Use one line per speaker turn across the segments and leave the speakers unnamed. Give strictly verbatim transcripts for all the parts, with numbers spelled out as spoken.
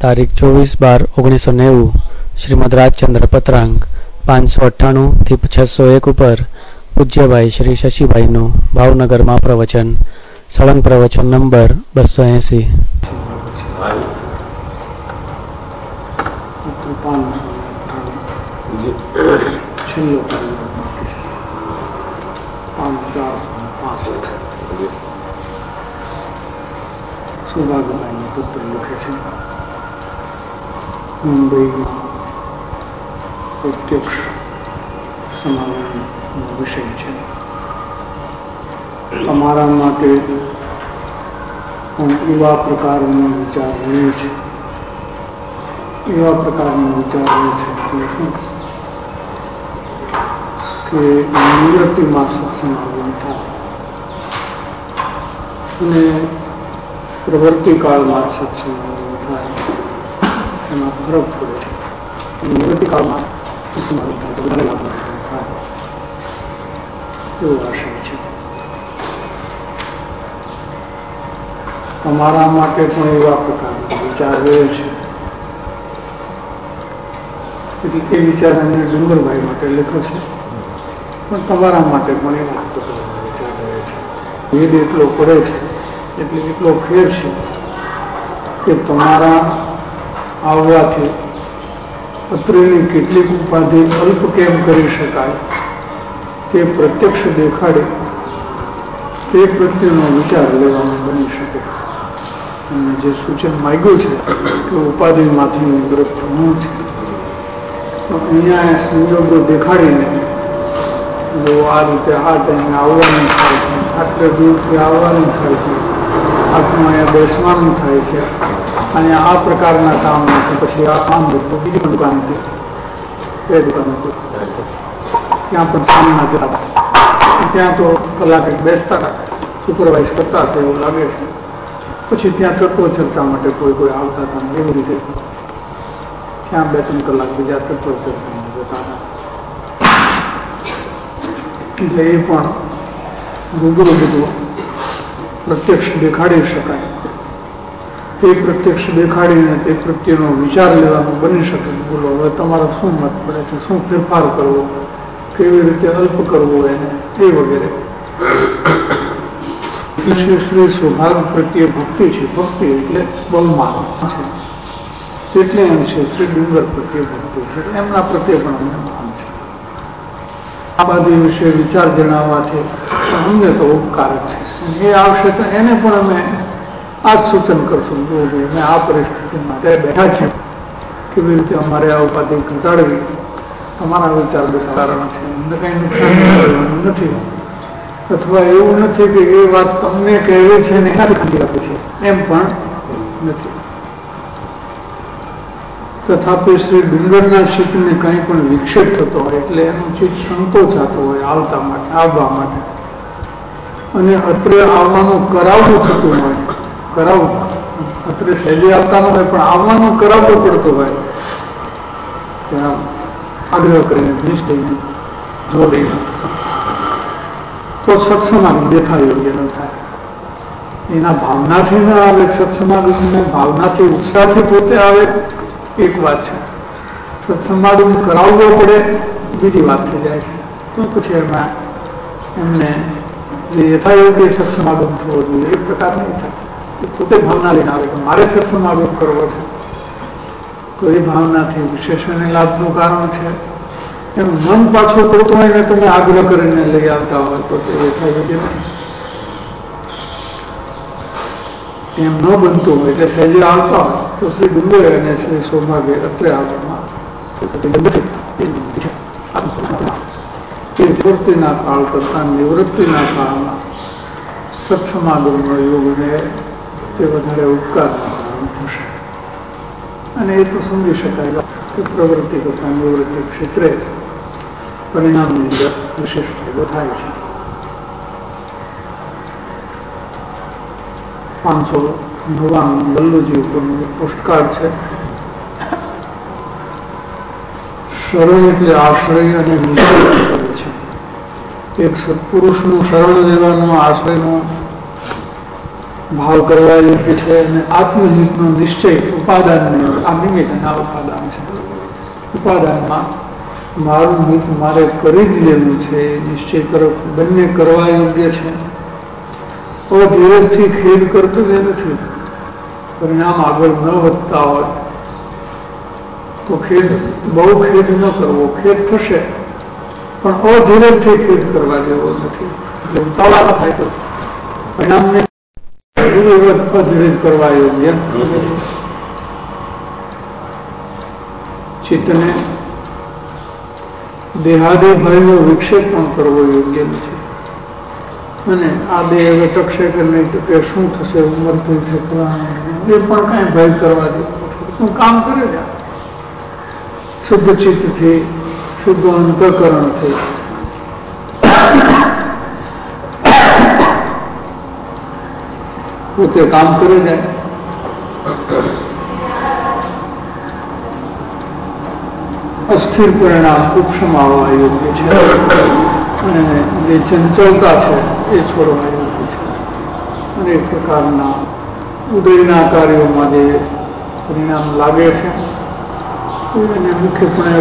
तारीख चौबीस बार ओगनीसो नेवु श्रीमद राजचंद्र पत्रांक पांच सौ अठाणु थी छसो एक पर पूज्य भाई श्री शशिभाई नु भावनगर में प्रवचन सड़ंग प्रवचन नंबर बसो एसी।
सौभाग्यभाई पुत्र लिखे छे मुंबई प्रत्यक्ष समागम विषय है। तमारा माटे एवा प्रकार विचार रहे छे एवा प्रकार विचार रहे छे कि निवृत्ति में सत्समागम था प्रवृत्ति काल में सत्समागम था एम फरक पड़े छे। निवृत्ति काल में सत्समागम था तो बधाने लाभ था एवो आशय छे। तमारा माटे पण एवा प्रकारना विचार रहे छे એટલે એ વિચાર અમે ડુંગરભાઈ માટે લખ્યો છે પણ તમારા માટે પણ એવા પ્રકારના વિચાર રહે છે। વેદ એટલો પડે છે એટલે એટલો ફેર છે કે તમારા આવવાથી અત્રેની કેટલીક ઉપાધિ અલ્પ કેમ કરી શકાય તે પ્રત્યક્ષ દેખાડે તે પ્રત્યેનો વિચાર લેવાનો બની શકે। અને જે સૂચન માગ્યું છે કે ઉપાધિમાંથી નિવૃત્ત થવું છે તો અહીંયા સંજોગો દેખાડીને જો આ રીતે આ ટાઈમે આવવાનું થાય છે આટલે દૂરથી આવવાનું થાય છે આટલું અહીંયા બેસવાનું થાય છે અહીંયા આ પ્રકારના કામ નથી પછી આ કામ તો બીજી દુકાન હતી એ દુકાન હતી ત્યાં પણ સામના જતા ત્યાં તો કલાક બેસતા હતા સુપરવાઇઝ કરતા હશે એવું લાગે છે પછી ત્યાં તત્વ ચર્ચા માટે કોઈ કોઈ આવતા હતા એવી રીતે ત્યાં બે ત્રણ કલાક બીજા તત્વ ચર્ચામાં જતા હતા એટલે એ પણ રૂબરૂ બધું પ્રત્યક્ષ દેખાડી શકાય તે પ્રત્યક્ષ દેખાડીને તે પ્રત્યેનો વિચાર લેવાનો બની શકે। બોલો હવે તમારો શું મત પડે છે, શું ફેરફાર કરવો, કેવી રીતે અલ્પ કરવો એને એ વગેરે। શ્રી શ્રી સૌભાગ્ય પ્રત્યે ભક્તિ છે, ભક્તિ એટલે બહુમાન છે એટલે એમ છે શ્રી ડુંગર પ્રત્યે ભક્તિ છે એમના પ્રત્યે પણ અમને માન છે। આ બધી વિશે વિચાર જણાવવાથી અમને તો ઉપકારક છે। એ આવશે તો એને પણ અમે આ જ સૂચન કરશું જો ભાઈ અમે આ પરિસ્થિતિમાં અત્યારે બેઠા છીએ કેવી રીતે અમારે આ ઉપાધિ ઘટાડવી તમારા વિચાર બધા કારણ છે અમને કંઈ નુકસાન કરવાનું નથી અથવા એવું નથી કે એ વાત તમને કહેવી છે ને એનાથી ખાંડી આપે છે એમ પણ નથી। તથાપિ શ્રી ડુંગરના ચિત્તને કંઈ પણ વિક્ષેપ થતો હોય એટલે એનું ચિત્ત સંકોચાતો હોય આવતા માટે આવવા માટે અને અત્રે આવવાનું કરાવવું થતું હોય કરાવવું અત્રે સહેજે આવતા ન હોય પણ આવવાનું કરાવવું પડતું હોય ત્યાં આગ્રહ કરીને નિશ્ચય જોર દઈને તો સત્સમાગમ દેખા યોગ્ય ન થાય। એના ભાવનાથી ન આવે સત્સમાગમને ભાવનાથી ઉત્સાહથી પોતે આવે એક વાત છે, સત્સમાગમ કરાવવો પડે બીજી વાત થઈ જાય છે તો પછી એમાં એમને જે યથાયોગ્ય સત્સમાગમ થવો જોઈએ એ પ્રકાર નહીં થાય। પોતે ભાવના લઈને આવે કે મારે સત્સમાગમ કરવો છે તો એ ભાવનાથી વિશેષણ લાભનું કારણ છે। એનું મન પાછું પડતું હોય ને તમે આગ્રહ કરીને લઈ આવતા હોય તો તે યથાયોગ્ય નથી। એમ ન બનતું હોય એટલે સહેજે આવતા હોય તો શ્રી ડુંગર અને શ્રી સૌભાગ્ય અત્રે આવવામાં નિવૃત્તિના કાળ કરતા નિવૃત્તિના કાળમાં સત્સમાગમનો યોગને તે વધારે ઉપકાર થશે। અને એ તો સમજી શકાય કે પ્રવૃત્તિ કરતા નિવૃત્તિ ક્ષેત્રે પરિણામની અંદર વિશેષ ફાયદો થાય છે। પાંચસો નવ્વાણું લલ્લુજી ઉપરનું પોસ્ટકાર્ડ છે। શરણ એટલે આશ્રય અને નિશ્ચય છે। એક સત્પુરુષનું શરણ લેવાનું આશ્રયનું ભાવ કરવા યોગ્ય છે અને આત્મહિતનો નિશ્ચય ઉપાદાન આ નિમિત્ત અને આ ઉપાદાન છે. ઉપાદાનમાં મારું હિત મારે કરી જ લેવું છે નિશ્ચય તરફ બંને કરવા યોગ્ય છે. અધીરજથી ખેદ કર્તવ્ય નથી. પરિણામ આગળ ન વધતા હોય તો ખેદ બહુ ખેદ ન કરવો. ખેદ થશે પણ અધીરજથી ખેદ કરવા જેવો નથી. એટલે ઉતાવળા થાય તો પરિણામને અધીરજ કરવા યોગ્ય નથી. ચિત્તને દેહાદે ભયનો વિક્ષેપ પણ કરવો યોગ્ય નથી. અને આ દેહ હવે ટકશે કે નહીં તો કે શું થશે, ઉંમર થઈ છે, એ પણ કાંઈ ભય કરવા જેવું નથી. શું કામ કરે છે શુદ્ધ ચિત્તથી, શુદ્ધ અંતઃકરણથી પોતે કામ કરે જાય. અસ્થિર પરિણામ ઉપશમ આવવા યોગ્ય છે અને જે ચંચળતા છે એ છોડવા યોગ્ય છે. અનેક પ્રકારના ઉદયના કાર્યોમાં જે પરિણામ લાગે છે એને મુખ્યપણે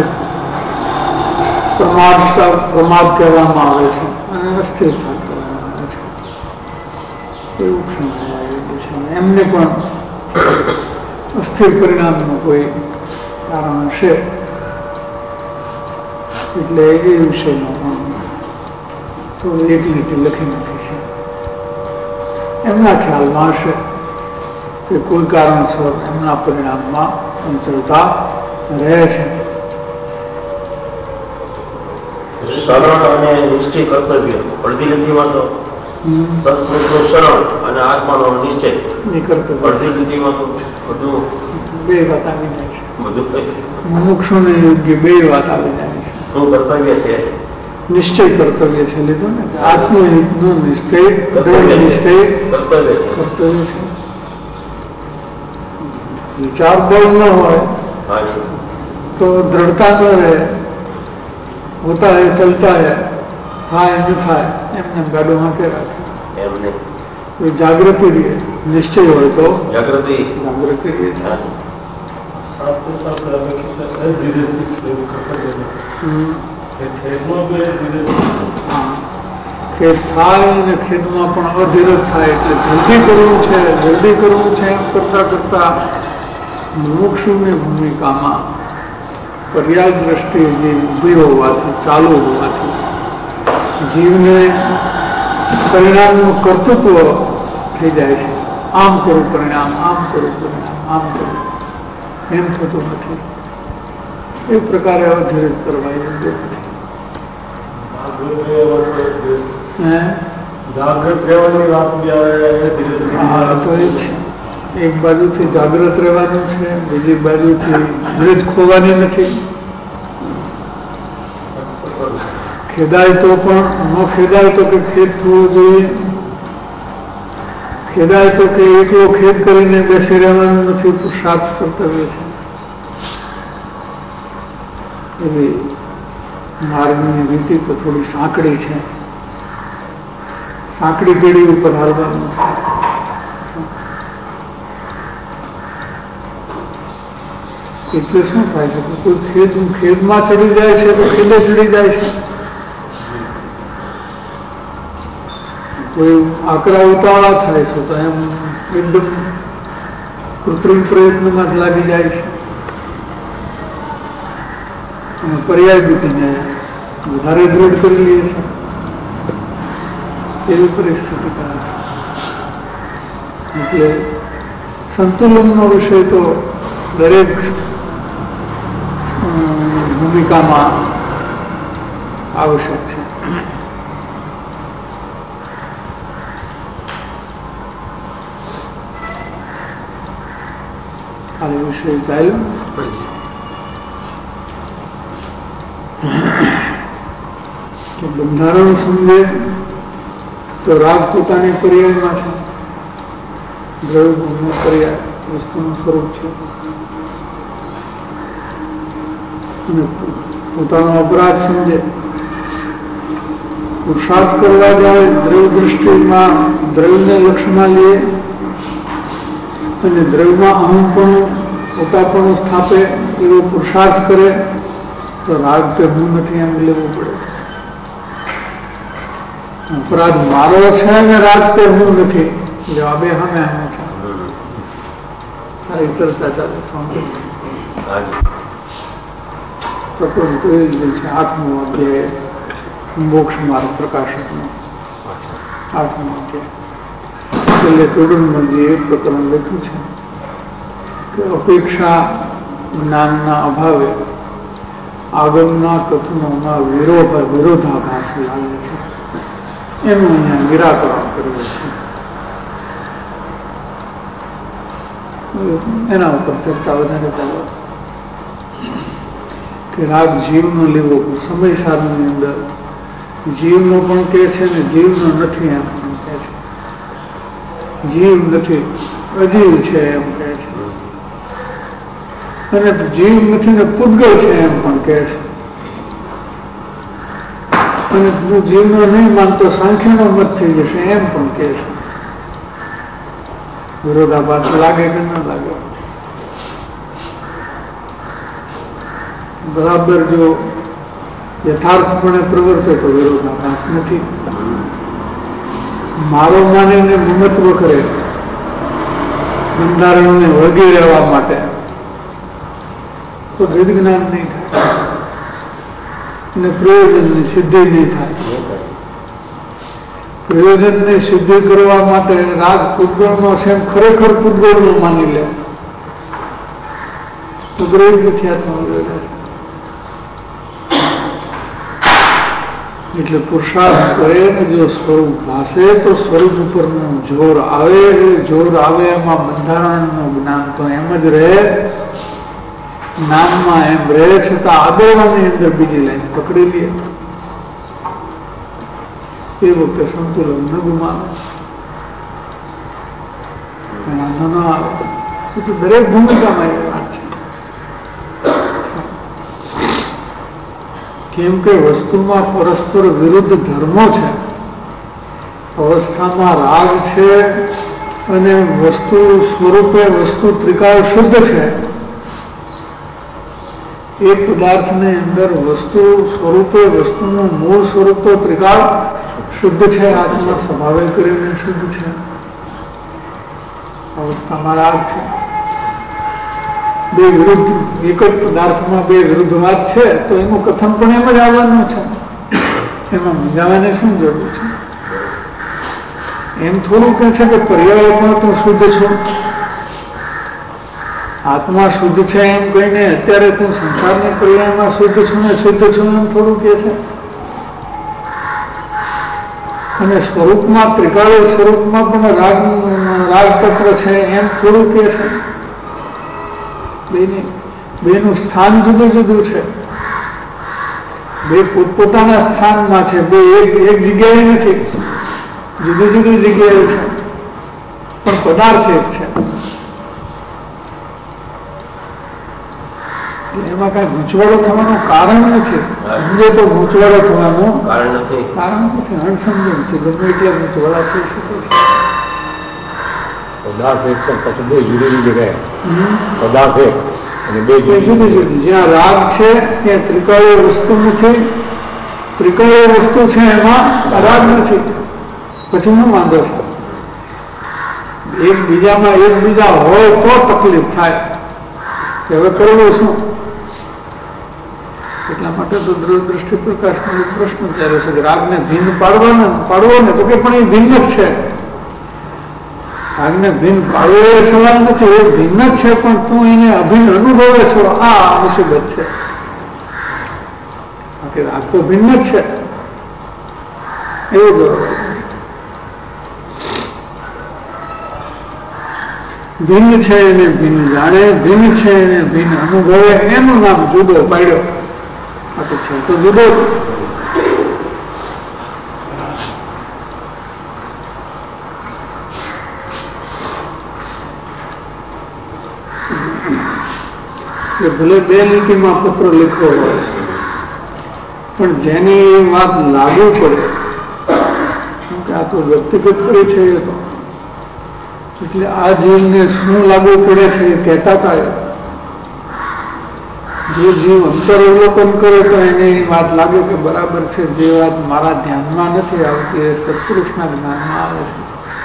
પ્રમાદતા પ્રમાદ કહેવામાં આવે છે અને અસ્થિરતા કહેવામાં આવે છે. એ ઉપશમ આવવા યોગ્ય છે. એમને પણ અસ્થિર પરિણામનું કોઈ કારણ હશે એટલે એ વિષયમાં પણ થોડું એક લીટી લખી નાખી છે. એમના ખ્યાલમાં હશે કે કોઈ કારણસર એમના પરિણામમાં ચંચળતા રહે છે.
સરળ અને નિશ્ચય કર્તવ્ય અડધી લીટીમાં તો સત્પુરુષનું સરળ અને આત્માનો નિશ્ચય
એ કર્તવ્ય
અડધી લીટીમાં તો બધું
બે વાત આવી જાય છે.
બધું
મુમુક્ષુને યોગ્ય બે વાત આવી જાય છે.
શું કર્તવ્ય છે?
નિશ્ચય કર્તવ્ય છે લીધો ને. આત્મહિતનો નિશ્ચય દ્રઢ નિશ્ચય
કર્તવ્ય
કર્તવ્ય છે. વિચાર બળ ન હોય તો દ્રઢતા ન રહે. હોતા હે ચલતા હે, થાય ન થાય એમને ગાડો હાંકે રાખે.
એમને
કોઈ જાગૃતિ રહે, નિશ્ચય હોય તો
જાગૃતિ
જાગૃતિ રહે છે. ખેદ થાય અને ખેદમાં પણ અધીરજ થાય એટલે જલ્દી કરવું છે જલ્દી કરવું છે એમ કરતા કરતા મુમુક્ષુની ભૂમિકામાં પર્યાય દ્રષ્ટિએ જે ઉભી હોવાથી ચાલુ હોવાથી જીવને પરિણામનું કર્તૃત્વ થઈ જાય છે. આમ કરું પરિણામ, આમ કરું પરિણામ, આમ કરું એમ થતું નથી. એ પ્રકારે અધીરજ કરવા યોગ્ય નથી.
જાગૃત રહેવાની વાત
હા તો એ છે. એક બાજુથી જાગૃત રહેવાનું છે, બીજી બાજુથી ધીરજ ખોવાની નથી. ખેદાય તો પણ ન ખેદાય તો કે ખેદ થવો જોઈએ. ખેદાય તો કે એકલો ખેદ કરીને બેસી રહેવાનું નથી, પુરુષાર્થ કર્તવ્ય છે. એવી માર્ગની રીતિ તો થોડી સાંકડી છે. સાંકડી પેઢી ઉપર હાલવાનું છે. એટલે શું થાય છે કે કોઈ ખેદ ખેદમાં ચડી જાય છે તો ખેદે ચડી જાય છે. કોઈ આકરા ઉતાવળા થાય છે તો એમ એકદમ કૃત્રિમ પ્રયત્નમાં જ લાગી જાય છે અને પર્યાય બુદ્ધિને વધારે દૃઢ કરી લે છે. એવી પરિસ્થિતિ કરે છે. એટલે સંતુલનનો વિષય તો દરેક ભૂમિકામાં આવશ્યક છે. ખાલી વિષય ચાલ્યો કે બંધારણ સમજે તો રાગ પોતાની પર્યાયમાં છે. દ્રવ્ય પર્યાય વસ્તુનું સ્વરૂપ છે અને પોતાનો અપરાધ સમજે. પુરુષાર્થ કરવા જાય દ્રવ્ય દૃષ્ટિમાં દ્રવ્યને લક્ષ્યમાં લે અને દ્રવ્યમાં અહંપણું પોતાપણું સ્થાપે એવો પુરુષાર્થ કરે તો રાગ તે હું નથી એમ લેવું પડે. અપરાધ મારો છે અને રાગ તે હું નથી જવાબે હમે હમે છે. સારી ચર્ચા ચાલે સાંભળે પ્રકૃતિ છે. આઠમો અધ્યાય મોક્ષ માર્ગ પ્રકાશકનો આઠમો અધ્યાય છેલ્લે ટોડનમાંથી એક પ્રકરણ લખ્યું છે કે અપેક્ષા જ્ઞાનના અભાવે આગળના કથનોમાં વિરોધ વિરોધાભાસ લાગે છે. એનું અહીંયા નિરાકરણ કર્યું છે. એના ઉપર ચર્ચા વધારે ચાલે કે રાગ જીવનો લેવો સમય સાધનની અંદર જીવનો પણ કહે છે ને જીવનો નથી એમ પણ કહે છે. જીવ નથી અજીવ છે એમ કહે છે અને જીવ નથી ને પૂતગળ છે એમ પણ કહે છે. અને તું જીવનો નહીં માનતો સાંખ્યનો મત થઈ જશે એમ પણ કહે છે. વિરોધાભાસ લાગે કે ન લાગે? બરાબર જો યથાર્થપણે પ્રવર્તે તો વિરોધાભાસ નથી. મારો માનીને મમત્વ કરે બંધારણને વળગી રહેવા માટે તો વેદ જ્ઞાન નહીં થાય અને પ્રયોજનની સિદ્ધિ નહીં થાય. પ્રયોજનની સિદ્ધિ કરવા માટે રાગ પૂતગળનો છે એમ ખરેખર પૂતગળનો માની લે તો ગ્રેટ મિથ્યાત્મા છે. એટલે પુરુષાર્થ કરે ને જો સ્વરૂપ ભાષે તો સ્વરૂપ ઉપરનું જોર આવે. જોર આવે એમાં બંધારણનું જ્ઞાન તો એમ જ રહે, જ્ઞાનમાં એમ રહે છતાં આદરવાની અંદર બીજી લાઈન પકડી લે એ વખતે સંતુલન ન ગુમાવે. ન આવે તો દરેક ભૂમિકામાં એ વાત છે. કેમ કે વસ્તુમાં પરસ્પર વિરુદ્ધ ધર્મો છે. અવસ્થામાં રાગ છે અને વસ્તુ સ્વરૂપે વસ્તુ ત્રિકાળ શુદ્ધ છે. એક પદાર્થની અંદર વસ્તુ સ્વરૂપે વસ્તુનું મૂળ સ્વરૂપ તો ત્રિકાળ શુદ્ધ છે. આત્મા સ્વભાવે કરીને શુદ્ધ છે. અવસ્થામાં રાગ છે. બે વિરુદ્ધ એક જ પદાર્થમાં બે વિરુદ્ધ વાત છે તો એનું કથન પણ એમ જ આવવાનું છે. એમાં મૂંઝાવાની શું જરૂર છે? એમ થોડું કે છે કે પર્યાવરણ તો શુદ્ધ છો, આત્મા શુદ્ધ છે એમ કહીને અત્યારે તું સંસારની પર્યાયમાં શુદ્ધ છું ને શુદ્ધ છું એમ થોડું કે છે. અને સ્વરૂપમાં ત્રિકાળ સ્વરૂપમાં પણ રાગ રાગ તત્વ છે એમ થોડું કે છે. બેનું સ્થાન જુદું જુદું છે. બે પોતપોતાના સ્થાનમાં છે. બે એક એક જગ્યાએ નથી, જુદી જુદી જગ્યાએ છે પણ પદાર્થ એક છે. એમાં કઈ ગૂંચવાડો થવાનું કારણ નથી. સમજે તો ગૂંચવાડો થવાનું કારણ નથી. કારણ નથી અણસમજ નથી. ગમે એટલે ગૂંચવાડા થઈ શકે છે.
પદાર્થ એક છે પછી બે જુદી જુદી જગ્યાએ પદાર્થ એક અને બે
જુદી જુદી. જ્યાં રાગ છે ત્યાં ત્રિકાળીય વસ્તુ નથી, ત્રિકાળીય વસ્તુ છે એમાં રાગ નથી. પછી હું વાંધો છે? એકબીજામાં એકબીજા હોય તો તકલીફ થાય કે હવે કરવું શું? એટલા માટે તો દ્રષ્ટિ પ્રકાશનો એક પ્રશ્ન ચાલે છે કે રાગને ભિન્ન પાડવાનો પાડવો ને તો કે પણ એ ભિન્ન જ છે. રાગને ભિન્ન પાડવો એ સવાલ નથી, એ ભિન્ન જ છે પણ તું એને અભિન્ન અનુભવે છો આ મુસીબત છે. બાકી રાગ તો ભિન્ન જ છે એવું બરોબર. ભિન્ન છે એને ભિન્ન જાણે, ભિન્ન છે એને ભિન્ન અનુભવે, એનું નામ જુદો પાડ્યો. બાકી છે તો જુદો. ભલે બે લીટીમાં પત્ર લખવો હોય પણ જેની વાત લાગુ પડે, કેમ કે આ તો વ્યક્તિગત પરિચય હતો, એટલે આ જીવને શું લાગુ પડે છે એ કહેતા હતા. જે જીવ અંતર અવલોકન કરે તો એને એ વાત લાગે કે બરાબર છે, જે વાત મારા ધ્યાનમાં નથી આવતી એ સત્પુરુષના જ્ઞાનમાં આવે છે.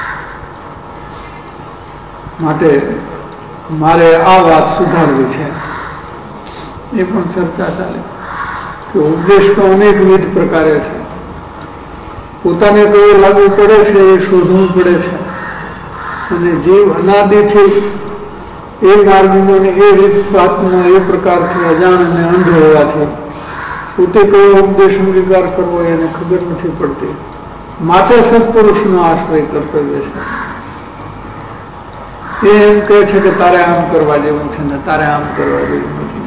માટે મારે આ વાત સુધારવી છે. એ પણ ચર્ચા ચાલે કે ઉપદેશ તો અનેકવિધ પ્રકારે છે. પોતાને કયો લાગુ પડે છે એ શોધવું પડે છે. અને જીવ અનાદિથી એ માર્ગનો એ રીત વાતનો એ પ્રકારથી અજાણ અને અંધ હોવાથી પોતે કયો ઉપદેશ અંગીકાર કરવો એને ખબર નથી પડતી. માટે સત્પુરુષનો આશ્રય કર્તવ્ય છે. એ એમ કહે છે કે તારે આમ કરવા જેવું છે ને તારે આમ કરવા જેવું નથી.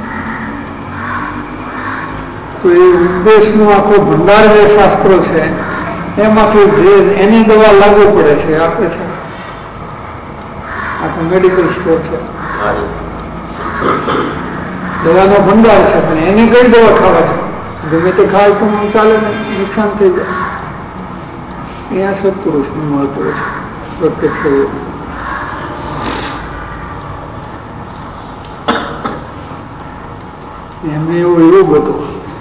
તો એ ઉપદેશનો આખો ભંડાર જે શાસ્ત્રો છે એમાંથી જે એની દવા લાગુ પડે છે આપે છે. આખો મેડિકલ સ્ટોર છે, દવાનો ભંડાર છે, પણ એને કઈ દવા ખાવાની? ગમે તે ખાય તો ચાલે ને, નુકસાન થઈ જાય. અહીંયા સત્પુરુષનું મહત્વ છે. પ્રત્યક્ષ એમને એવો યોગ હતો.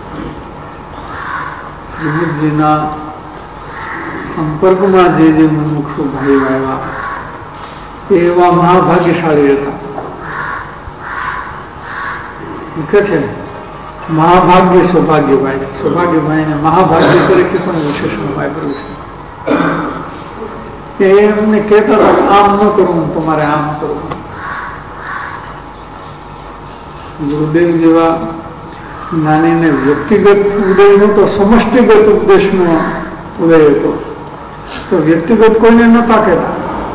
શ્રીમદજીના સંપર્કમાં જે જે મુમુક્ષુ ભાઈઓ આવ્યા એ એવા મહાભાગ્યશાળી હતા. કે છે મહાભાગ્ય સૌભાગ્યભાઈ, સૌભાગ્યભાઈને મહાભાગ્ય તરીકે પણ વિશેષણ વાપર્યું છે. એ એમને કહેતા હતા આમ ન કરવું, તમારે આમ કરવું. ગુરુદેવ જેવા જ્ઞાનીને વ્યક્તિગત ઉદય નતો, સમષ્ટિગત ઉપદેશનો ઉદય હતો. તો વ્યક્તિગત કોઈને નતા કહેતા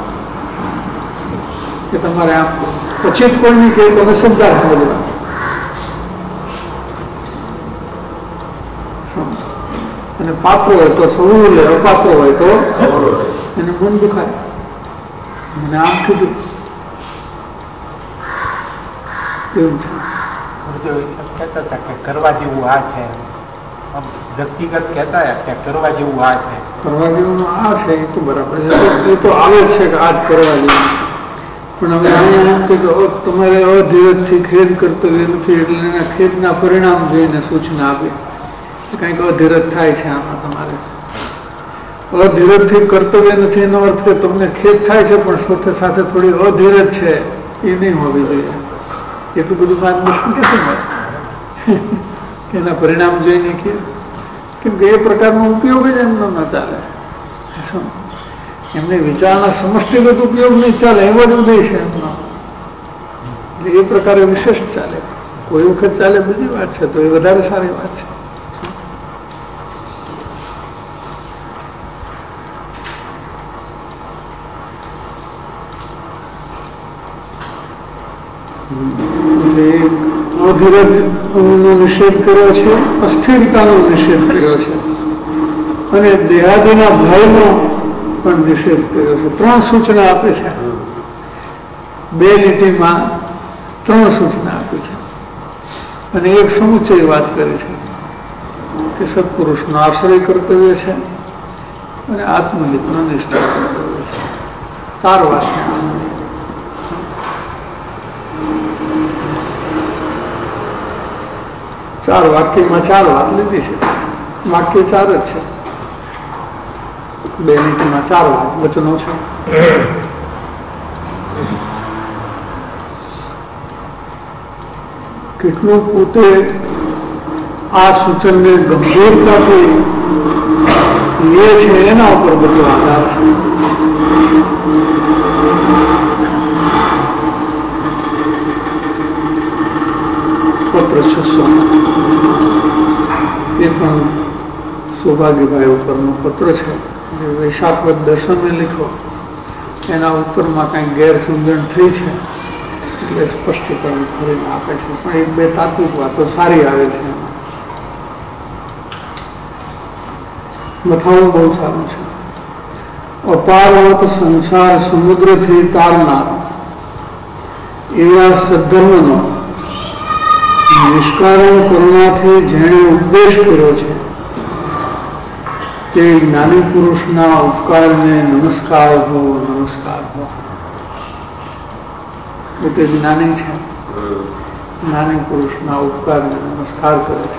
કે તમારે આમ, પછી જ કોઈને કહે તો સમજાર સમજવા. અને પાત્ર હોય તો સૌ લે, અપાત્ર હોય તો એને મન દુખાય. મને આમ કીધું એવું છે.
કહેતા હતા કે કરવા જેવું આ છે, વ્યક્તિગત કહેતા કે કરવા જેવું આ છે,
કરવા જેવું આ છે. એ તો બરાબર છે, એ તો આવે જ છે કે આ જ કરવા જેવું. પણ હવે અહીંયા કે તમારે અધીરજથી ખેદ કર્તવ્ય નથી, એટલે એના ખેદના પરિણામ જોઈને સૂચના આપી. કંઈક અધીરજ થાય છે આમાં તમારે. અધીરજથી કર્તવ્ય નથી એનો અર્થ કે તમને ખેદ થાય છે, પણ સાથે સાથે થોડી અધીરજ છે એ નહીં હોવી જોઈએ. એટલું બધું માર્ગદર્શન કેથી મળે? એના પરિણામ જોઈને કે કેમ કે એ પ્રકારનો ઉપયોગ જ એમનો ન ચાલે. એમને વિચારના સમષ્ટિગત ઉપયોગ નહીં ચાલે, એવો જ ઉદય છે એમનો. એટલે એ પ્રકારે વિશેષ ચાલે. કોઈ વખત ચાલે બધી વાત છે, તો એ વધારે સારી વાત છે. અધીરજ નો નિષેધ કર્યો છે, અસ્થિરતાનો નિષેધ કર્યો છે, અને દેહાદીના ભયનો પણ નિષેધ કર્યો છે. ત્રણ સૂચના આપે છે. બે લીટીમાં ત્રણ સૂચના આપી છે. અને એક સમુચય વાત કરી છે કે સત્પુરુષનો આશ્રય કર્તવ્ય છે અને આત્મહિતનો નિશ્ચય કર્તવ્ય છે. ચાર વાત છે. ચાર વાક્યમાં ચાર વાત લીધી છે. વાક્ય ચાર જ છે. બે લીટીમાં ચાર વાત વચનો છે. કેટલું પોતે આ સૂચનને ગંભીરતાથી લે છે એના ઉપર બધો આધાર છે. પત્ર છસો એ પણ સૌભાગ્યભાઈ ઉપરનો પત્ર છે. વૈશાખ વદ દસમે લીધો. એના ઉત્તરમાં કઈ ગેરસમજણ થઈ છે એટલે સ્પષ્ટીકરણ કરીને આપે છે. પણ એક બે તાત્વિક વાતો સારી આવે છે. મથાવું બહુ સારું છે. અપારવત સંસાર સમુદ્રથી તારનાર એવા સદ્ધર્મનો નિષ્કારણ કરુણાથી જેણે ઉપદેશ કર્યો છે તે જ્ઞાની પુરુષના ઉપકારને નમસ્કાર હો, નમસ્કાર હો. એ તે જ્ઞાની છે. જ્ઞાની પુરુષના ઉપકારને નમસ્કાર કરે છે.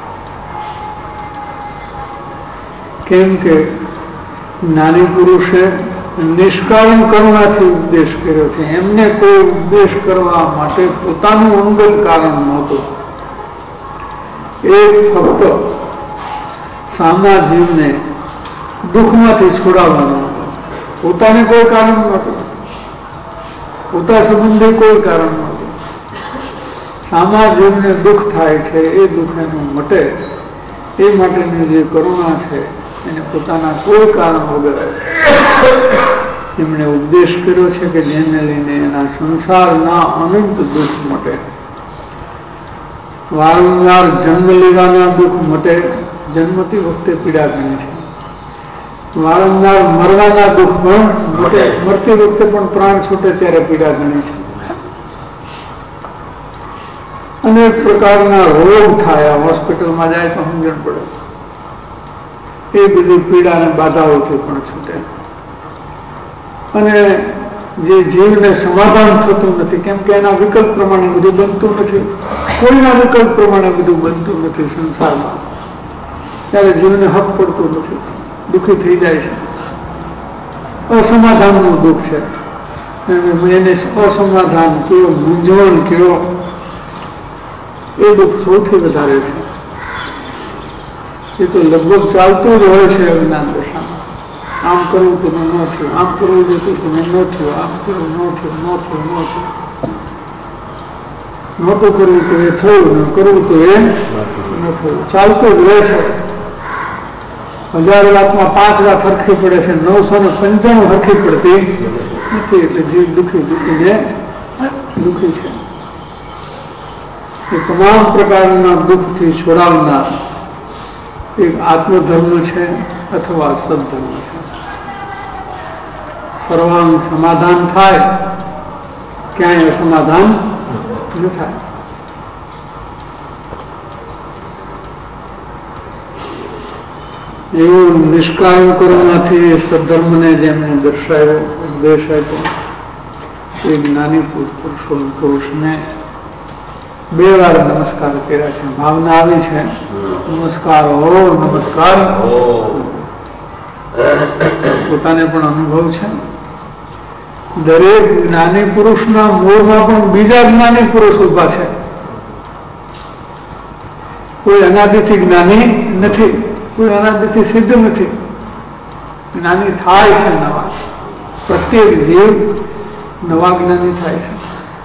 કેમ કે જ્ઞાની પુરુષે નિષ્કારણ કરુણાથી ઉપદેશ કર્યો છે. એમને કોઈ ઉપદેશ કરવા માટે પોતાનું અંગત કારણ નહોતું. એ ફક્ત સામા જીવને દુઃખમાંથી છોડાવવાનો હતો. પોતાને કોઈ કારણ નહોતું, પોતા સંબંધે કોઈ કારણ નહોતું. સામા જીવને દુઃખ થાય છે, એ દુઃખ એનું મટે એ માટેની જે કરુણા છે એને પોતાના કોઈ કારણ વગર એમણે ઉપદેશ કર્યો છે કે જેને લઈને એના સંસારના અનંત દુઃખ મટે. વારંવાર જન્મ લેવાના દુઃખ મટે, જન્મતી વખતે પીડા ગણી છે. વારંવાર મરવાના દુઃખ પણ મટે, મરતી વખતે પણ પ્રાણ છૂટે ત્યારે પીડા ગણી છે. અનેક પ્રકારના રોગ થાય, હોસ્પિટલમાં જાય તો સમજણ પડે. એ બધી પીડા અને બાધાઓથી પણ છૂટે. અને જે જીવને સમાધાન થતું નથી, કેમ કે એના વિકલ્પ પ્રમાણે બધું બનતું નથી, કોઈના વિકલ્પ પ્રમાણે બધું બનતું નથી સંસારમાં, ત્યારે જીવને હક પડતું નથી, દુઃખી થઈ જાય છે. અસમાધાનનું દુઃખ છે. એને અસમાધાન કયો, મૂંઝવણ કયો, એ દુઃખ સૌથી વધારે છે. એ તો લગભગ ચાલતું જ હોય છે અજ્ઞાન દશામાં. આમ કરવું તો ન થયું, આમ કરવું જતું તો ન થયું, આમ કરવું ન થયું, ન થયું, ન થયું, નહોતું કરવું તો એ થયું, ન કરવું તો એ ન થયું. ચાલતું જ રહે છે. હજાર લાખમાં પાંચ વાત હરખી પડે છે, નવસો ને પંચાણું હરખી પડતી નથી. એટલે જીવ દુઃખી દુઃખીને દુઃખી છે. એ તમામ પ્રકારના દુઃખથી છોડાવનાર એક આત્મધર્મ છે અથવા સદધર્મ છે. સર્વાંગ સમાધાન થાય, ક્યાંય સમાધાન ન થાય. એવું નિષ્કારણ કરુણાથી સદધર્મને જેમને દર્શાવ્યો, ઉપદેશ આપ્યો, એ જ્ઞાની પુરુષો પુરુષને બે વાર નમસ્કાર કર્યા છે. ભાવના આવી છે, નમસ્કાર હો, નમસ્કાર. પોતાને પણ અનુભવ છે. દરેક જ્ઞાની પુરુષના મૂળમાં પણ બીજા જ્ઞાની પુરુષ ઉભા છે. કોઈ અનાદિથી જ્ઞાની નથી, કોઈ અનાદિથી સિદ્ધ નથી. જ્ઞાની થાય છે નવા. પ્રત્યેક જીવ નવા જ્ઞાની થાય છે.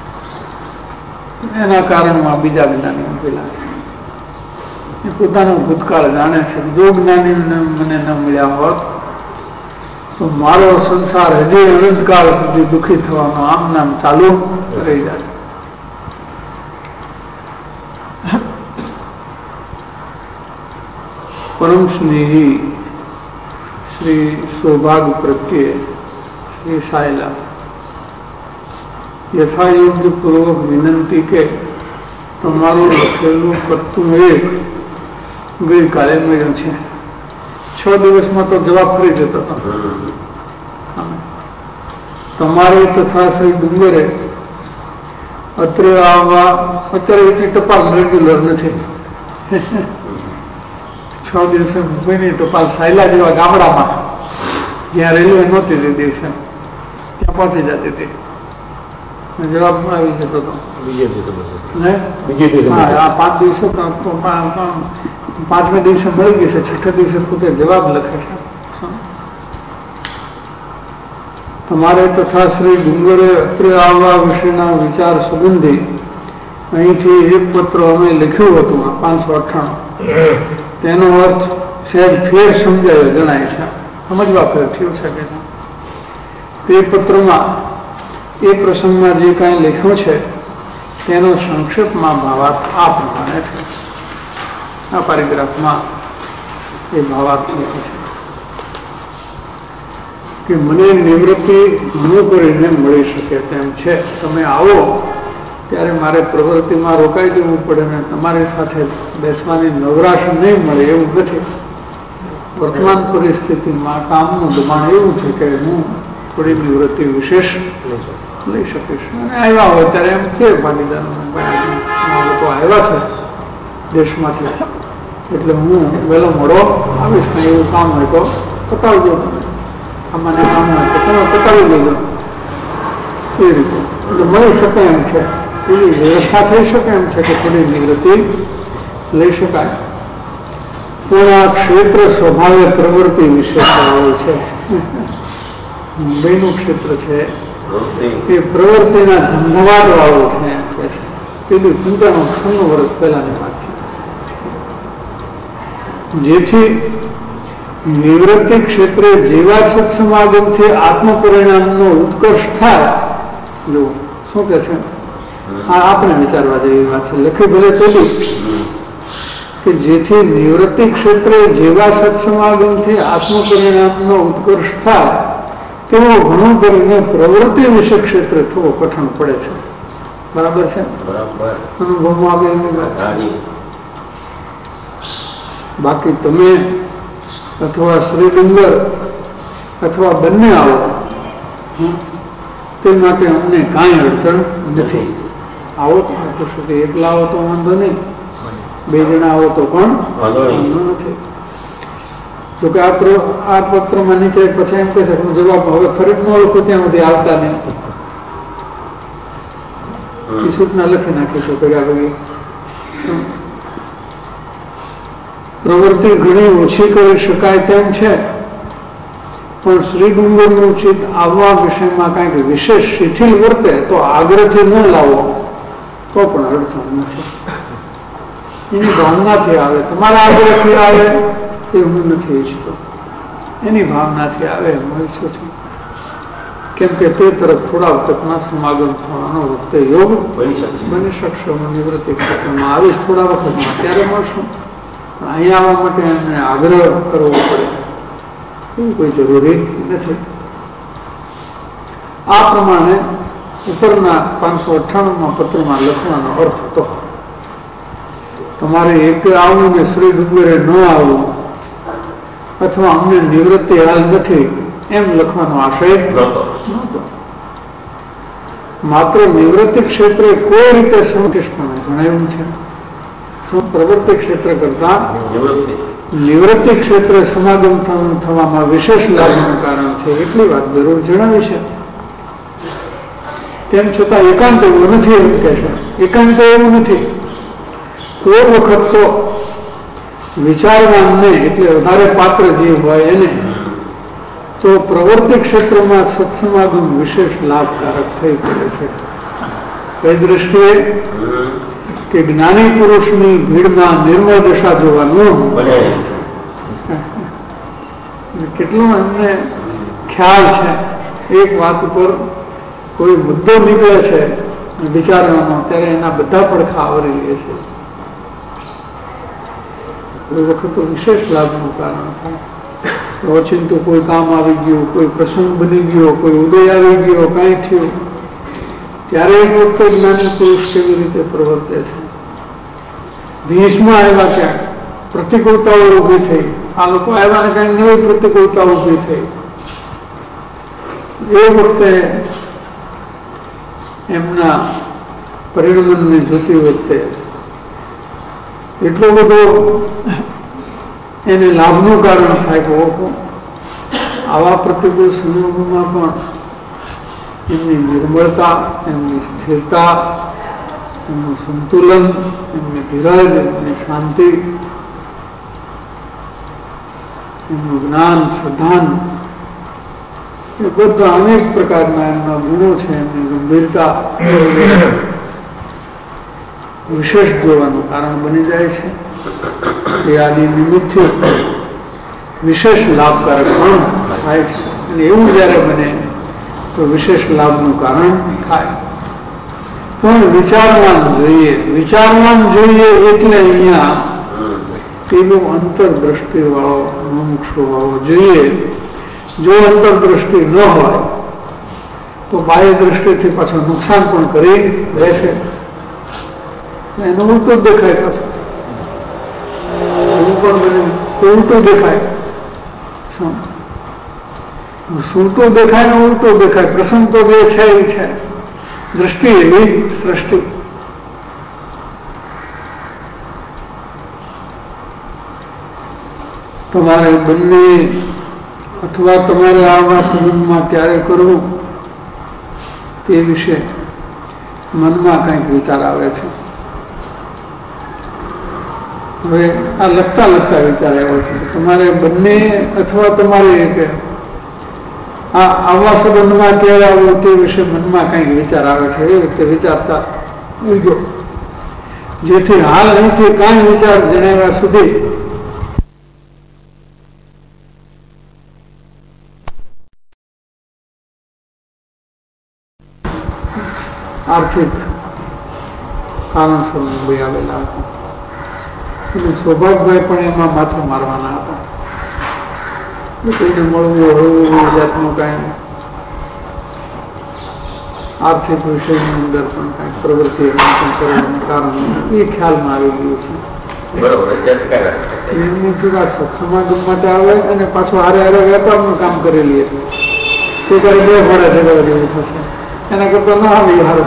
એના કારણમાં બીજા જ્ઞાની ઉભેલા છે. એ પોતાનો ભૂતકાળ જાણે છે. જો જ્ઞાની મને ન મળ્યા હોત તો મારો સંસાર હજી અનંતકાળ સુધી દુઃખી થવાનો આમ નામ ચાલુ રહી જાય. પરમ સ્નેહી શ્રી સૌભાગ પ્રત્યે શ્રી સાયલા યથાયોગ્ય પૂર્વક વિનંતી કે તમારું લખેલું પત્તું એક ગઈકાલે મળ્યું છે. છ દિવસમાં તો જવાબ ફરી જતો હતો. તમારે તથા શ્રી ડુંગરે અત્રે આવવા, અત્યારે એટલી ટપાલ રેગ્યુલર નથી. છ દિવસે મુંબઈની ટપાલ સાયલા જેવા ગામડામાં જ્યાં રેલવે નહોતી તે દિવસે ત્યાં પહોંચી જતી હતી. જવાબ આવી જતો હતો. હા, પાંચ દિવસો પાંચમે દિવસે મળી ગઈ છે, છઠ્ઠા દિવસે પોતે જવાબ લખે છે. તમારે તથા શ્રી ડુંગરે અત્રે આવવા વિશેના વિચાર સંબંધી અહીંથી એક પત્ર અમે લખ્યું હતું, પાંચસો અઠ્ઠાણું. તેનો અર્થ સહેજ ફેર સમજાયો જણાય છે, સમજવા ફેર થયું શકે છે. તે પત્રમાં એ પ્રસંગમાં જે કાંઈ લખ્યું છે તેનો સંક્ષેપમાં ભાવાર્થ આ પ્રમાણે છે. આ પેરેગ્રાફમાં એ ભાવાર્થ લખ્યો છે કે મને નિવૃત્તિ ઘણું કરીને મળી શકે તેમ છે. તમે આવો ત્યારે મારે પ્રવૃત્તિમાં રોકાઈ જવું પડે ને તમારી સાથે બેસવાની નવરાશ નહીં મળે એવું નથી. વર્તમાન પરિસ્થિતિમાં કામનું દબાણ એવું છે કે હું થોડી નિવૃત્તિ વિશેષ લઈ શકીશ. અને આવ્યા હોય ત્યારે એમ કે પાટીદાર લોકો આવ્યા છે દેશમાંથી, એટલે હું વહેલો મોડો આવીશ ને એવું કામ હોય તો પતાવજો તમે, આમાં કામ હોય તો તમે પતાવી દેજો. એ રીતે એટલે મળી શકે એમ છે, એવી વ્યવસ્થા થઈ શકે એમ છે કે થોડી નિવૃત્તિ લઈ શકાય. પણ આ ક્ષેત્ર સ્વભાવે પ્રવૃત્તિ વિશેષતાઓ છે. મુંબઈનું ક્ષેત્ર છે એ પ્રવૃત્તિના ધન્યવાદ વાળું છે. પેલી પંચાણું છન્નું વર્ષ પહેલાની વાત છે. જેથી નિવૃત્તિ ક્ષેત્રે જેવા સત્સમાગમથી આત્મ પરિણામનો ઉત્કર્ષ થાય. જો શું કે છે, આ આપણે વિચારવા જેવી વાત છે. લખી ભલે પેલી કે જેથી નિવૃત્તિ ક્ષેત્રે જેવા સત્સમાગમથી આત્મ પરિણામનો ઉત્કર્ષ થાય તેવો ઘણું કરીને પ્રવૃત્તિ વિશે ક્ષેત્રે થોડો કઠણ પડે છે. બરાબર છે, અનુભવમાં આવે એની વાત છે. બાકી તમે અથવા શ્રીડુંગર અથવા બંને આવો તે માટે અમને કાંઈ અડચણ નથી. આવો તો પૂછું કે એકલા આવો તો વાંધો નહીં, બે જણા આવો તો પણ વાંધો નથી. જોકે આ આ પત્રમાં નીચે પછી એમ કહે છે જવાબ હવે ફરી ન લખો ત્યાં સુધી આવતા નહીં. એ સૂચના લખી નાખીશું ભેગા ભેગી. પ્રવૃત્તિ ઘણી ઓછી કરી શકાય તેમ છે, પણ શ્રીડુંગરનું ચિત્ત આવવા વિષયમાં કંઈક વિશેષ શિથિલ વર્તે તો આગ્રહથી ન લાવો તો પણ અડચણ નથી. એની ભાવનાથી આવે, તમારા આગ્રહથી આવે એ હું નથી ઈચ્છતો, એની ભાવનાથી આવે હું ઈચ્છું છું. કેમ કે તે તરફ થોડા વખતના સમાગમ થવાનો વખતે યોગ બની શકશે. હું નિવૃત્તિ ક્ષેત્રમાં આવીશ થોડા વખતમાં, ત્યારે મળશું. અહીંયા આવવા માટે એમને આગ્રહ કરવો પડે એવું કોઈ જરૂરી નથી. આ પ્રમાણે ઉપરના પાંચસો અઠ્ઠાણુંમાં પત્રમાં લખવાનો અર્થ હતો. તમારે એક આવવું ને શ્રી ડુંગરે ન આવવું અથવા અમને નિવૃત્તિ હાલ નથી એમ લખવાનો આશય નહોતો. માત્ર નિવૃત્તિ ક્ષેત્રે કોઈ રીતે સંકિષ્ટપણે જણાવ્યું છે. પ્રવૃત્તિ ક્ષેત્ર કરતા નિવૃત્તિ ક્ષેત્રે સમાગમ થવામાં વિશેષ લાભનું કારણ છે એટલી વાત જરૂર જણાવી છે. તેમ છતાં એકાંત એવું નથી એમ કે છે. એકાંત એવું નથી. કોઈ વખત તો વિચારવાને એટલે વધારે પાત્ર જે હોય એને તો પ્રવૃત્તિ ક્ષેત્રમાં સત્સમાગમ વિશેષ લાભકારક થઈ પડે છે. કઈ દ્રષ્ટિએ કે જ્ઞાની પુરુષની ભીડમાં નિર્મળ દશા જોવાનું કેટલું એમને ખ્યાલ છે. એક વાત ઉપર કોઈ મુદ્દો નીકળે છે વિચારવાનો ત્યારે એના બધા પડખા આવરી લે છે. કોઈ વખત તો વિશેષ લાભનું કારણ થાય. ઓચિંતું કોઈ કામ આવી ગયું, કોઈ પ્રસંગ બની ગયો, કોઈ ઉદય આવી ગયો, કઈ થયું, ત્યારે એક વખતે જ્ઞાની પુરુષ કેવી રીતે પ્રવર્તે છે. ભીષમાં આવ્યા ક્યાંક પ્રતિકૂળતાઓ ઉભી થઈ, આ લોકો આવ્યા ને કઈ નવી પ્રતિકૂળતા ઉભી થઈ. એ વખતે એમના પરિણમને જોતી વખતે એટલો બધો એને લાભનું કારણ થાય કે ઓહો આવા પ્રતિકૂળ સંજોગોમાં પણ એમની નિર્મળતા, એમની સ્થિરતા, એમનું સંતુલન, એમની ધીરજ, એમની શાંતિ, એમનું જ્ઞાન, શ્રદ્ધાન, એ બધા અનેક પ્રકારના એમના ગુણો છે. એમની ગંભીરતા વિશેષ જોવાનું કારણ બની જાય છે. એ આદિ નિમિત્તથી વિશેષ લાભકારક પણ થાય છે. અને એવું જયારે બને તો વિશેષ લાભનું કારણ થાય. પણ વિચારવાન જોઈએ, વિચારવાન જોઈએ એટલે અહીંયા તેનું અંતરદ્રષ્ટિ વાળો મુમુક્ષુ વાળો જોઈએ. જો અંતરદ્રષ્ટિ ન હોય તો બાહ્ય દ્રષ્ટિથી પાછું નુકસાન પણ કરી રહેશે. એનો ઉલટો દેખાય પાછું એવું પણ બને. ઉલટો દેખાય, સૂટો દેખાય ને ઉલટો દેખાય. પ્રસંગ તો બે છે એ છે. દ્રષ્ટિ એવી સૃષ્ટિ. તમારે બંને અથવા તમારે આવા સંબંધમાં ક્યારે કરવું તે વિશે મનમાં કંઈક વિચાર આવે છે. હવે આ લખતા લખતા વિચાર આવ્યો છે તમારે બંને અથવા તમારે કે આ આવા સંબંધમાં ક્યારે આવવું તે વિશે મનમાં કંઈક વિચાર આવે છે. એ વખતે વિચારતા ઉગ્યો, જેથી હાલ અહીંથી કાંઈ વિચાર જણાવ્યા સુધી આર્થિક કારણસર મુંબઈ આવેલા હતા અને સૌભાગભાઈ પણ એમાં માથું મારવાના હતા. કોઈને મળવું હળવું જાતનું કાંઈ આર્થિક વિષયની અંદર પણ કાંઈક પ્રવૃત્તિ કરવાનું કારણ એ ખ્યાલમાં આવી ગયું છે. એમની જુદા સત્સમાગમ માટે આવે અને પાછું હારે હારે વેપારનું કામ કરેલી હતી તે ત્યારે બે ઘોડા જગવા જેવું થશે. એના કરતા ના આવી હારું.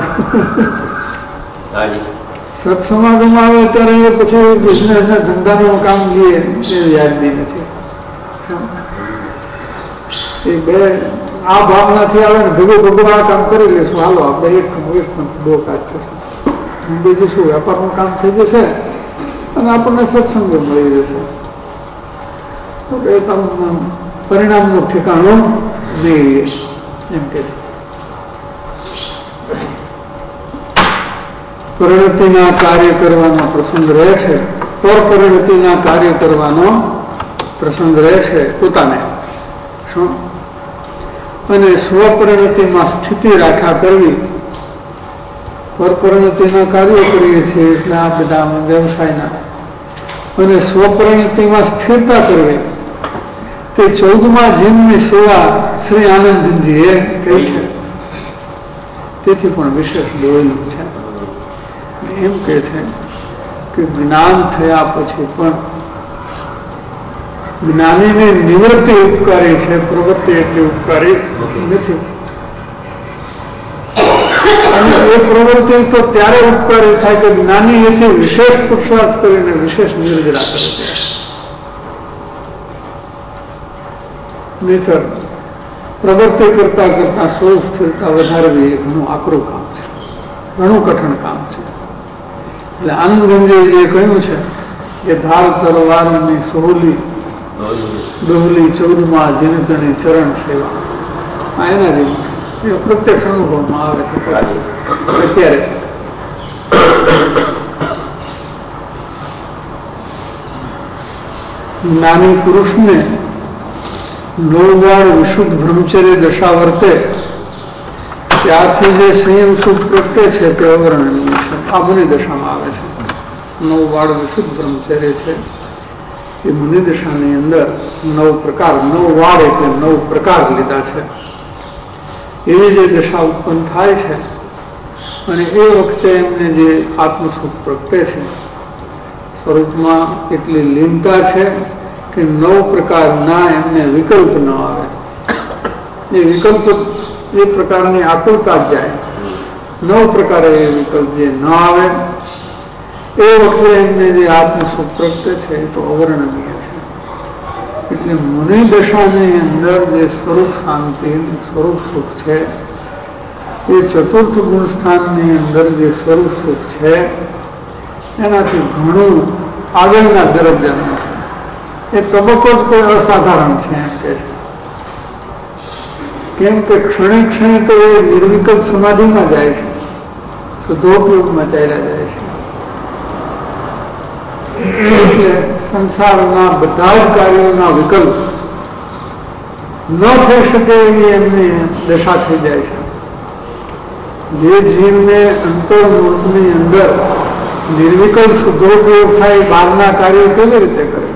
સત્સમાગમ આવે ત્યારે પછી બિઝનેસ ના ધંધાનું કામ લઈએ એ યાદની નથી. એ બે આ ભાવનાથી આવે ને ભેગું ભેગું આ કામ કરી લઈશું, હાલો આપણે એક એક દો કાજ થશે, બીજું શું વેપારનું કામ થઈ જશે અને આપણને સત્સંગ મળી જશે. તો એ તમને પરિણામનું ઠેકાણું નહીં એમ કે છે. પ્રવૃત્તિના કાર્ય કરવાનો પ્રસંગ રહે છે, પર પ્રવૃત્તિના કાર્ય કરવાનો પ્રસંગ રહે છે પોતાને શું અને સ્વપરિણતિમાં સ્થિતિ રાખ્યા કરવી. પરપરિણતિના કાર્યો કરીએ છીએ એટલે આ બધા વ્યવસાયના અને સ્વપરિણતિમાં સ્થિરતા કરવી તે ચૌદમા જીવની સેવા શ્રી આનંદજીએ કહી છે. તેથી પણ વિશેષ બોલેલું છે. એમ કે છે કે જ્ઞાન થયા પછી પણ જ્ઞાનીની નિવૃત્તિ ઉપકારી છે, પ્રવૃત્તિ એટલી ઉપકારી નથી. અને એ પ્રવૃત્તિ તો ત્યારે ઉપકારી થાય કે જ્ઞાની એથી વિશેષ પુરુષાર્થ કરીને વિશેષ નિર્જરા કરે છે. નહીતર પ્રવૃત્તિ કરતા કરતા સ્વરૂપ સ્થિરતા વધારવી એ ઘણું આકરું કામ છે, ઘણું કઠણ કામ છે. એટલે આનંદગંજે જે કહ્યું છે કે ધાર તલવારની સોહલી દોહલી ચૌદમાં જીનતની ચરણ સેવા, આ એના જેવું છે. એ પ્રત્યક્ષ અનુભવમાં આવે છે. અત્યારે જ્ઞાની પુરુષને નવવાળ વિશુદ્ધ બ્રહ્મચર્ય દશા વર્તે ત્યારથી જે સંયમ સુખ પ્રગટે છે તે અવર્ણનીય છે. આ મુનિ દશામાં આવે છે. નવવાળ વિશુદ્ધ બ્રહ્મચર્ય છે એ મુનિ દશાની અંદર નવ પ્રકાર, નવ વાળ એટલે નવ પ્રકાર લીધા છે. એવી જે દશા ઉત્પન્ન થાય છે અને એ વખતે એમને જે આત્મસુખ પ્રગટે છે સ્વરૂપમાં એટલી લીનતા છે કે નવ પ્રકારના એમને વિકલ્પ ન આવે. એ વિકલ્પ એ પ્રકારની આકુલતા જ જાય. નવ પ્રકારે એ વિકલ્પ જે ન આવે એ વખતે એમને જે આત્મસુખ પ્રગટે છે એ તો અવર્ણનીય છે. એટલે મુનિ દશાની અંદર જે સ્વરૂપ શાંતિ, સ્વરૂપ સુખ છે એ ચતુર્થ ગુણ સ્થાનની અંદર જે સ્વરૂપ સુખ છે એનાથી ઘણું આગળના દરજ્જાનું છે. એ તબક્કો જ કોઈ અસાધારણ છે એમ કે છે. કેમ કે ક્ષણે ક્ષણે તો એ નિર્વિકલ્પ સમાધિમાં જાય છે, શુદ્ધોપયોગમાં ચાલ્યા જાય છે. એટલે સંસારના બધા જ કાર્યોના વિકલ્પ ન થઈ શકે એવી એમની દશા થઈ જાય છે. જે જીવને અંતર્મૂર્તની અંદર નિર્વિકલ્પ શુદ્ધોપયોગ થાય બહારના કાર્યો કેવી રીતે કરે?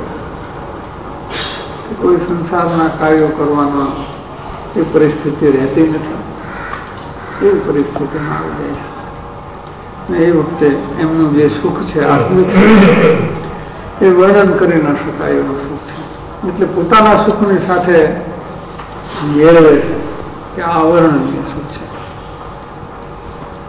કોઈ સંસારના કાર્યો કરવાનો એ પરિસ્થિતિ રહેતી નથી. એવી પરિસ્થિતિમાં આવી જાય છે. એ વખતે એમનું જે સુખ છે આત્મિક એ વર્ણન કરી ન શકાય એવું સુખ છે. એટલે પોતાના સુખની સાથે મેળવે છે કે આ અવર્ણનીય સુખ છે.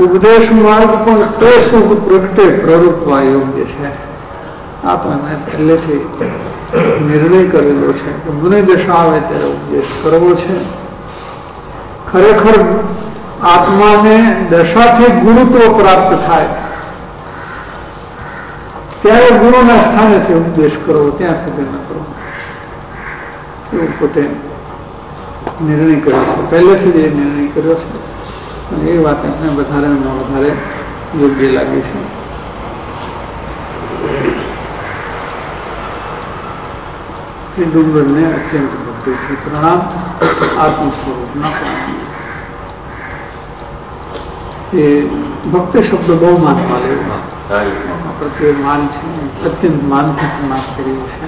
ઉપદેશ માર્ગ પણ તે સુખ પ્રગટે પ્રરૂપવા યોગ્ય છે. આ તો મેં પહેલેથી નિર્ણય કરેલો છે કે મને દશા આવે ત્યારે ઉપદેશ કરવો છે. ખરેખર આત્માને દશાથી ગુરુત્વ પ્રાપ્ત થાય ત્યારે ગુરુના સ્થાનેથી ઉપદેશ કરવો, ત્યાં સુધી ન કરવો, એવું પોતે નિર્ણય કર્યો છે. પહેલેથી જ એ નિર્ણય કર્યો છે અને એ વાત એમને વધારે વધારે યોગ્ય લાગે છે. એ ડુંગરને અત્યંત ભક્તિથી પ્રણામ, આત્મ સ્વરૂપના પ્રણામ. એ ભક્તિ શબ્દ બહુ માનમાં લેવો, પ્રત્યે માન છે, અત્યંત માનથી પ્રણામ કર્યું છે.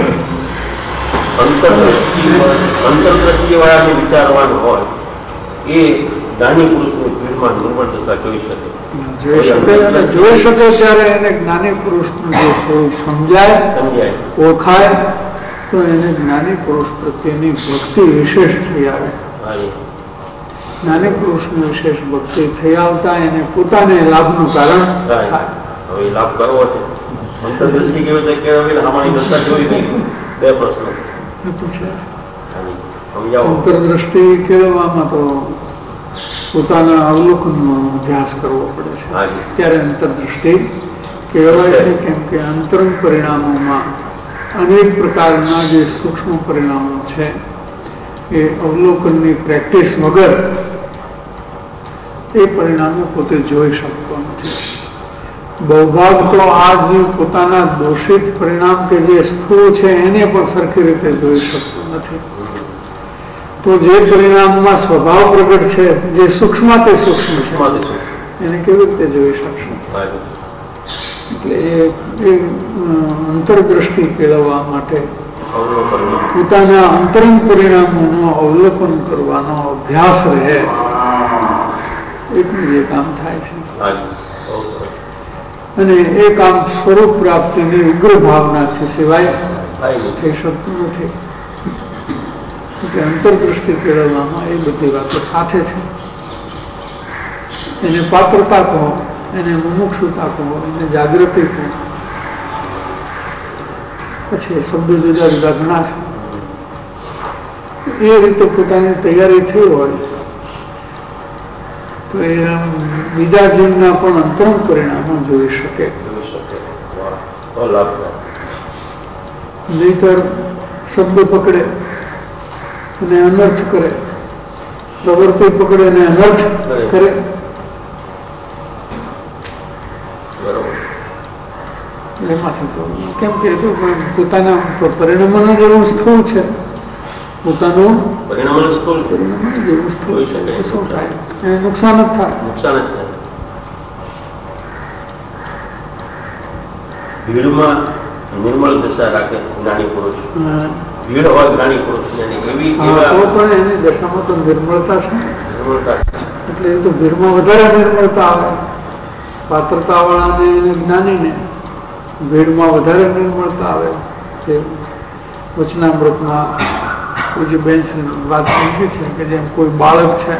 અંતરદ્રષ્ટિ વાળાને વિચારવાનું હોય એ જ્ઞાની પુરુષની ભીડમાં નિર્મળ દશા જોઈ શકે,
જોઈ શકે અને જોઈ શકે ત્યારે એને જ્ઞાની પુરુષનું જે સ્વરૂપ સમજાય
સમજાય
ઓળખાય તો એને જ્ઞાની પુરુષ પ્રત્યેની ભક્તિ વિશેષ થઈ આવે. જ્ઞાની પુરુષની વિશેષ ભક્તિ થઈ આવતા એને પોતાને લાભનું કારણ થાય.
હવે લાભ કરવો છે. અંતરદ્રષ્ટિ કેવી છે કે હવે અમારી દશા જોઈ ગઈ, બે પ્રશ્નો
છે.
સમજાવો.
અંતરદ્રષ્ટિ કેળવવામાં તો પોતાના અવલોકનનો અભ્યાસ કરવો પડે છે, ત્યારે અંતરદ્રષ્ટિ કહેવાય છે. કેમ કે અંતરંગ પરિણામોમાં અનેક પ્રકારના જે સૂક્ષ્મ પરિણામો છે એ અવલોકનની પ્રેક્ટિસ વગર એ પરિણામો પોતે જોઈ શકતો નથી. બહુભાગ તો આ જે પોતાના દોષિત પરિણામ કે જે સ્થૂળ છે એને પણ સરખી રીતે જોઈ શકતો નથી. તો જે પરિણામમાં સ્વભાવ પ્રગટ છે, જે સૂક્ષ્માતિ સૂક્ષ્મ છે, એને કેવી રીતે જોઈ શકશે? એટલે એ અંતરદ્રષ્ટિ કેળવવા માટે પોતાના અંતરંગ પરિણામોનું અવલોકન કરવાનો અભ્યાસ રહે, એટલું જે કામ થાય છે. અને એ કામ સ્વરૂપ પ્રાપ્તિની ઉગ્ર ભાવનાથી સિવાય થઈ શકતું નથી. એટલે અંતરદ્રષ્ટિ કેળવવામાં એ બધી વાતો સાથે છે. એને પાત્રતા કહો, એને મુમુક્ષુતા કહો, એને જાગૃતિ કહો, પછી શબ્દો જુદા જુદા ઘણા છે. એ રીતે પોતાની તૈયારી થઈ હોય તો એ બીજા જીવના પણ અંતરંગ પરિણામો જોઈ શકે. નહીતર શબ્દ પકડે અને અનર્થ કરે, પ્રવૃત્તિ પકડે અને અનર્થ કરે. એમાંથી તો કેમ કે પોતાના પરિણામોનો જેવું સ્થૂળ છે, પોતાનું પરિણામ જેવું સ્થૂળ છે, શું થાય? એને નુકસાન જ થાય.
નુકસાન જ થાય. ભીડમાં નિર્મળ દશા રાખે જ્ઞાની પુરુષ. ભીડ હોય જ્ઞાની પુરુષ એવી
પણ એની દશામાં તો નિર્મળતા છે. એટલે એ તો ભીડમાં વધારે નિર્મળતા આવે. પાત્રતા વાળાને એને જ્ઞાનીને ભીડમાં વધારે નિર્મળતા આવે. જે વચનામૃતમાં પૂજ્ય બેન વાત થઈ છે કે જેમ કોઈ બાળક છે,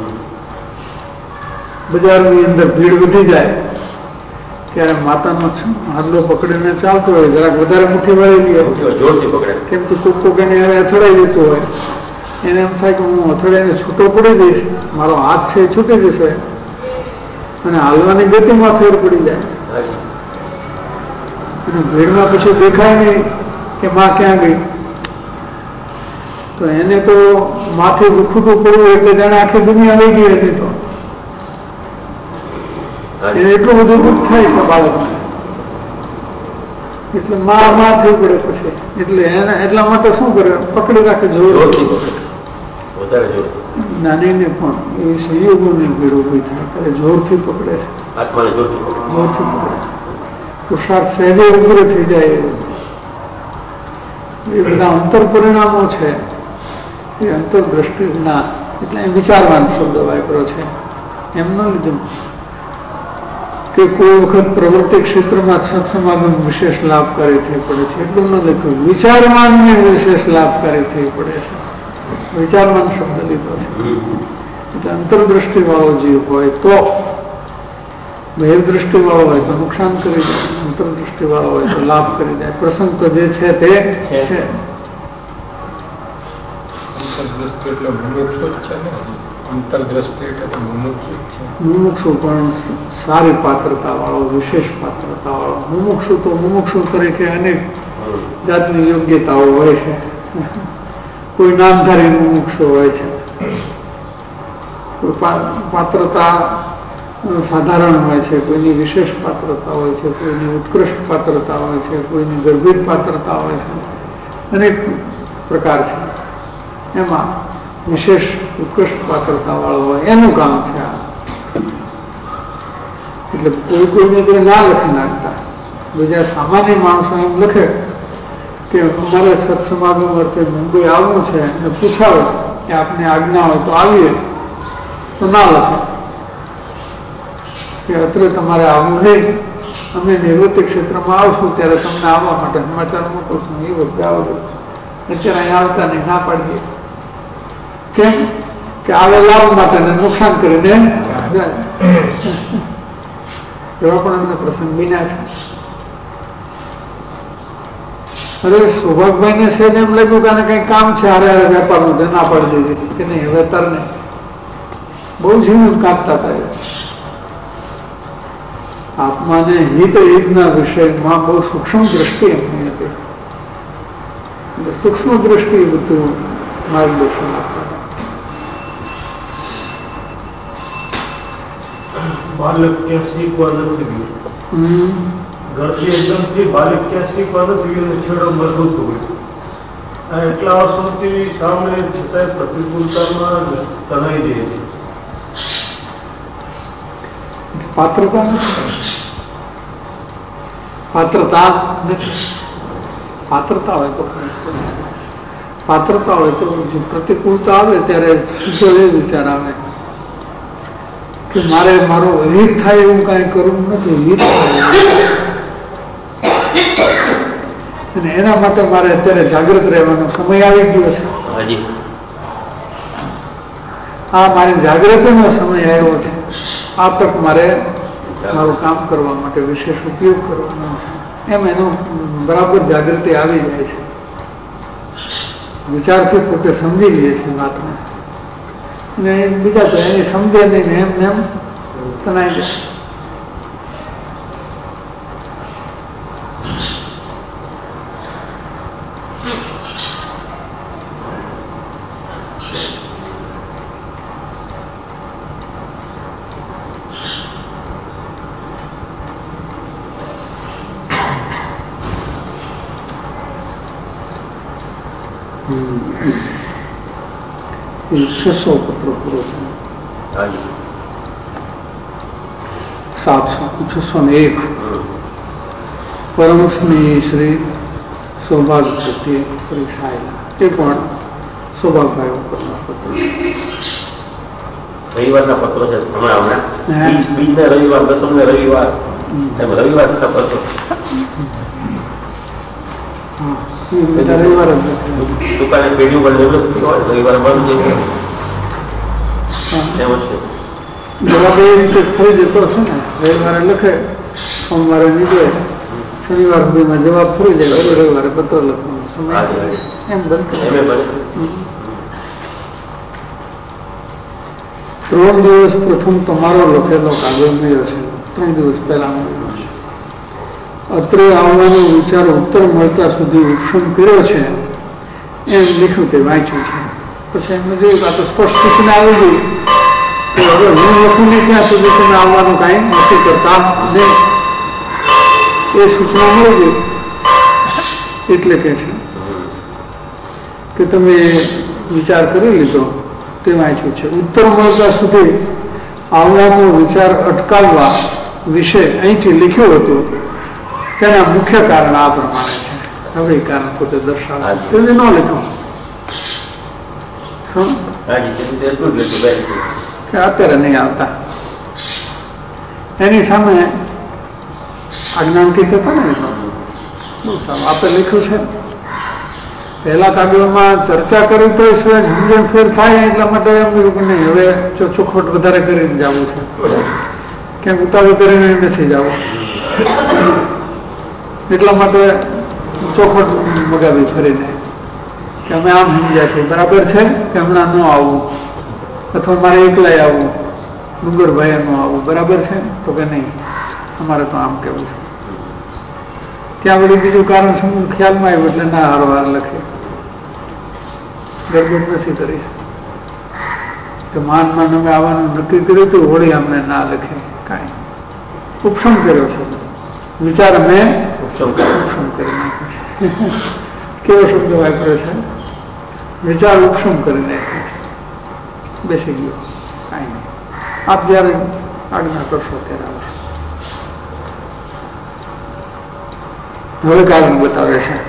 બજારની અંદર ભીડ વધી જાય ત્યારે માતાનો હાથલો પકડીને ચાલતો હોય, જરાક વધારે મુઠ્ઠી વાળી લે, કેમ કે કોક કોક એને હવે અથડાઈ જતું હોય, એને એમ થાય કે હું અથડાઈને છૂટો પડી જઈશ, મારો હાથ છે એ છૂટી જશે, અને હાલવાની ગતિમાં ફેર પડી જાય. અને ભીડમાં પછી દેખાય નહીં કે માં ક્યાં ગઈ, તો એને તો માથે વિખૂટું પડવું એટલે જાણે આખી દુનિયા લઈ ગઈ હતી. તો એને એટલું બધું દુઃખ થાય છે બાળકને, એટલે માં માં થઈ પડે પછી. એટલે એને એટલા માટે શું કરે, પકડી રાખે જોર. નાની ને પણ એ સંયોગોની ભીડ ઉભી થાય ત્યારે જોરથી પકડે છે, જોરથી પકડે. પુરુષાર્થ સહેજે ઉગ્ર થઈ જાય. એ બધા અંતર પરિણામો છે એ અંતરદ્રષ્ટિના, એટલે વિચારવાન શબ્દ વાપરો છે. એમ ન લીધું કે કોઈ વખત પ્રવૃત્તિ ક્ષેત્રમાં સત્સમાગમ વિશેષ લાભકારી થઈ પડે છે, એટલું ન લખ્યું. વિચારવાનને વિશેષ લાભકારી થઈ પડે છે, વિચારવાન શબ્દ લીધો છે. એટલે અંતરદ્રષ્ટિ વાળો જીવ હોય તો બહિર દ્રષ્ટિ વાળો હોય તો નુકસાન કરી જાય, અંતરદૃષ્ટિ વાળો હોય તો લાભ કરી જાય. પ્રસંગ તો જે છે તે છે.
અંતરદ્રષ્ટિ એટલે મુમુક્ષુ જ છે ને, અંતરદ્રષ્ટિ એટલે મુમુક્ષુ છે.
મુમુક્ષુ પણ સારી પાત્રતા વાળો, વિશેષ પાત્રતા વાળો. મુમુક્ષુ તો મુમુક્ષુ તરીકે અનેક જાતની યોગ્યતાઓ હોય છે. કોઈ નામધારી મુમુક્ષુ હોય છે, કોઈ પાત્રતા સાધારણ હોય છે, કોઈની વિશેષ પાત્રતા હોય છે, કોઈની ઉત્કૃષ્ટ પાત્રતા હોય છે, કોઈની ગંભીર પાત્રતા હોય છે. અનેક પ્રકાર છે. એમાં વિશેષ ઉત્કૃષ્ટ પાત્રતા વાળો હોય એનું કામ છે આ. એટલે કોઈ કોઈને તો ના લખી નાખતા. બીજા સામાન્ય માણસો એમ લખે કે અમારે સત્સમાગમ અર્થે મુંબઈ આવવું છે અને પૂછાવે કે આપને આજ્ઞા હોય તો આવીએ, તો ના લખે કે અત્રે તમારે આવવું નહીં, અમે નિવૃત્તિ ક્ષેત્રમાં આવશું ત્યારે તમને આવવા માટે સમાચાર મોકલશું. એ વખતે આવો, અત્યારે અહીંયા આવતા નહીં, ના પાડીએ. કેમ કે આવે લાભ માટે નુકસાન કરીને જાય. એવા પણ એમને પ્રસંગ બન્યા છે. અરે સૌભાગભાઈ ને છે એમ લાગ્યું કે કઈ કામ છે, હારે હારે વેપારનું ના પાડી દીધી કે નહીં હવે તર નહીં. બહુ જીવન કાપતા હતા. આત્માને હિત હિતના વિષયમાં બહુ સૂક્ષ્મ દ્રષ્ટિ એમની હતી. સૂક્ષ્મ દ્રષ્ટિ બધું માર્ગદર્શન આપતા.
બાલક ક્યાં શીખવા નથી ગયું, ઘરથી એકદમથી બાલક ક્યાં શીખવા નથી ગયું, છેડો મજબૂત હોય. એટલા વર્ષોથી સામે છતાંય પ્રતિકૂળતામાં તણાઈ જાય છે.
પાત્રતા નથી. પાત્રતા નથી. પાત્રતા હોય તો પાત્રતા હોય તો જે પ્રતિકૂળતા આવે ત્યારે સીધો એ વિચાર આવે કે મારે મારો હિત થાય એવું કઈ કરવું નથી. હિત અને એના માટે મારે અત્યારે જાગૃત રહેવાનો સમય આવી ગયો છે. આ મારી જાગૃતિનો સમય આવ્યો છે. આ તક મારે મારું કામ કરવા માટે વિશેષ ઉપયોગ કરવાનો છે. એમ એનું બરાબર જાગૃતિ આવી જાય છે. વિચારથી પોતે સમજી લઈએ છીએ વાતને, અને બીજા તો એની સમજે નહીં ને એમ ને એમ તણાઈ જાય. છસો પત્રો પૂરો થયો. સાતસો છસો ને એક પરમશ્રી શ્રી સૌભાગ્ય પ્રત્યે પરીક્ષાયેલા. એ પણ સૌભાગભાઈ ઉપરના પત્રો છે.
રવિવારના પત્રો છે હમણાં હમણાં બીજના રવિવાર, દસમ ને રવિવાર, એમ રવિવાર પત્રો
રવિવાર
દુકાને પેઢી પર રવિવાર બંધ છે.
જવાબ એ રીતે થઈ જતો હશે ને. રવિવારે લખે, સોમવારે નીકળે, શનિવાર સુધીમાં જવાબ ફરી જાય, રવિવારે પત્ર લખવાનો સમય એમ બંધ. ત્રણ દિવસ પ્રથમ તમારો લખેલો કાગળ મળ્યો છે. ત્રણ દિવસ પહેલા મળ્યો છે. અત્રે આવવાનો વિચાર ઉત્તર મળતા સુધી ઉપશમ કર્યો છે એમ લખ્યું, તે વાંચ્યું છે. પછી એમને જોયું આ તો સ્પષ્ટ સૂચના આવી ગઈ કે હવે હું લખું નહીં ત્યાં સુધી તમે આવવાનું કાંઈ નક્કી કરતા નહીં. એ સૂચના મળી ગઈ. એટલે કે છે કે તમે વિચાર કરી લીધો તે વાંચ્યું છે. ઉત્તર મળતા સુધી આવવાનો વિચાર અટકાવવા વિશે અહીંથી લખ્યું હતું. તેના મુખ્ય કારણ આ પ્રમાણે છે. હવે એ કારણ પોતે દર્શાવે ન લખ્યું કે અત્યારે નહીં આવતા. એની સામે આજ્ઞાંકિત હતા ને, બહુ સારું આપણે લખ્યું છે. પહેલા કાગળમાં ચર્ચા કરી તો સમજણ ફેર થાય એટલા માટે એમ નહીં, હવે જો ચોખવટ વધારે કરીને જવું છે. ક્યાંક ઉતાવળ કરીને નથી જવું, એટલા માટે ચોખવટ મગાવી ફરીને કે અમે આમ સમજ્યા છીએ, બરાબર છે કે હમણાં ન આવવું, અથવા મારે એકલાય આવવું, ડુંગરભાઈ ન આવવું, બરાબર છે? તો કે નહીં, અમારે તો આમ કેવું છે. ત્યાં વળી બીજું કારણ સમૂહ ખ્યાલમાં આવ્યું એટલે ના હારવાર લખે, ગરબડ નથી કરી કે માન માન અમે આવવાનું નક્કી કર્યું હતું, હોળી અમને ના લખે, કાંઈ ઉપશમ કર્યો છે, વિચાર અમે ઉપશમ કરી નાખ્યો છે. કેવો શબ્દ વાપર્યો છે? વિચાર ઉપશમ કરી નાખ્યો છે, બેસી ગયો, કાંઈ નહીં. આપ જયારે આજ્ઞા કરશો ત્યારે આવશો. હવે કારણ બતાવે છે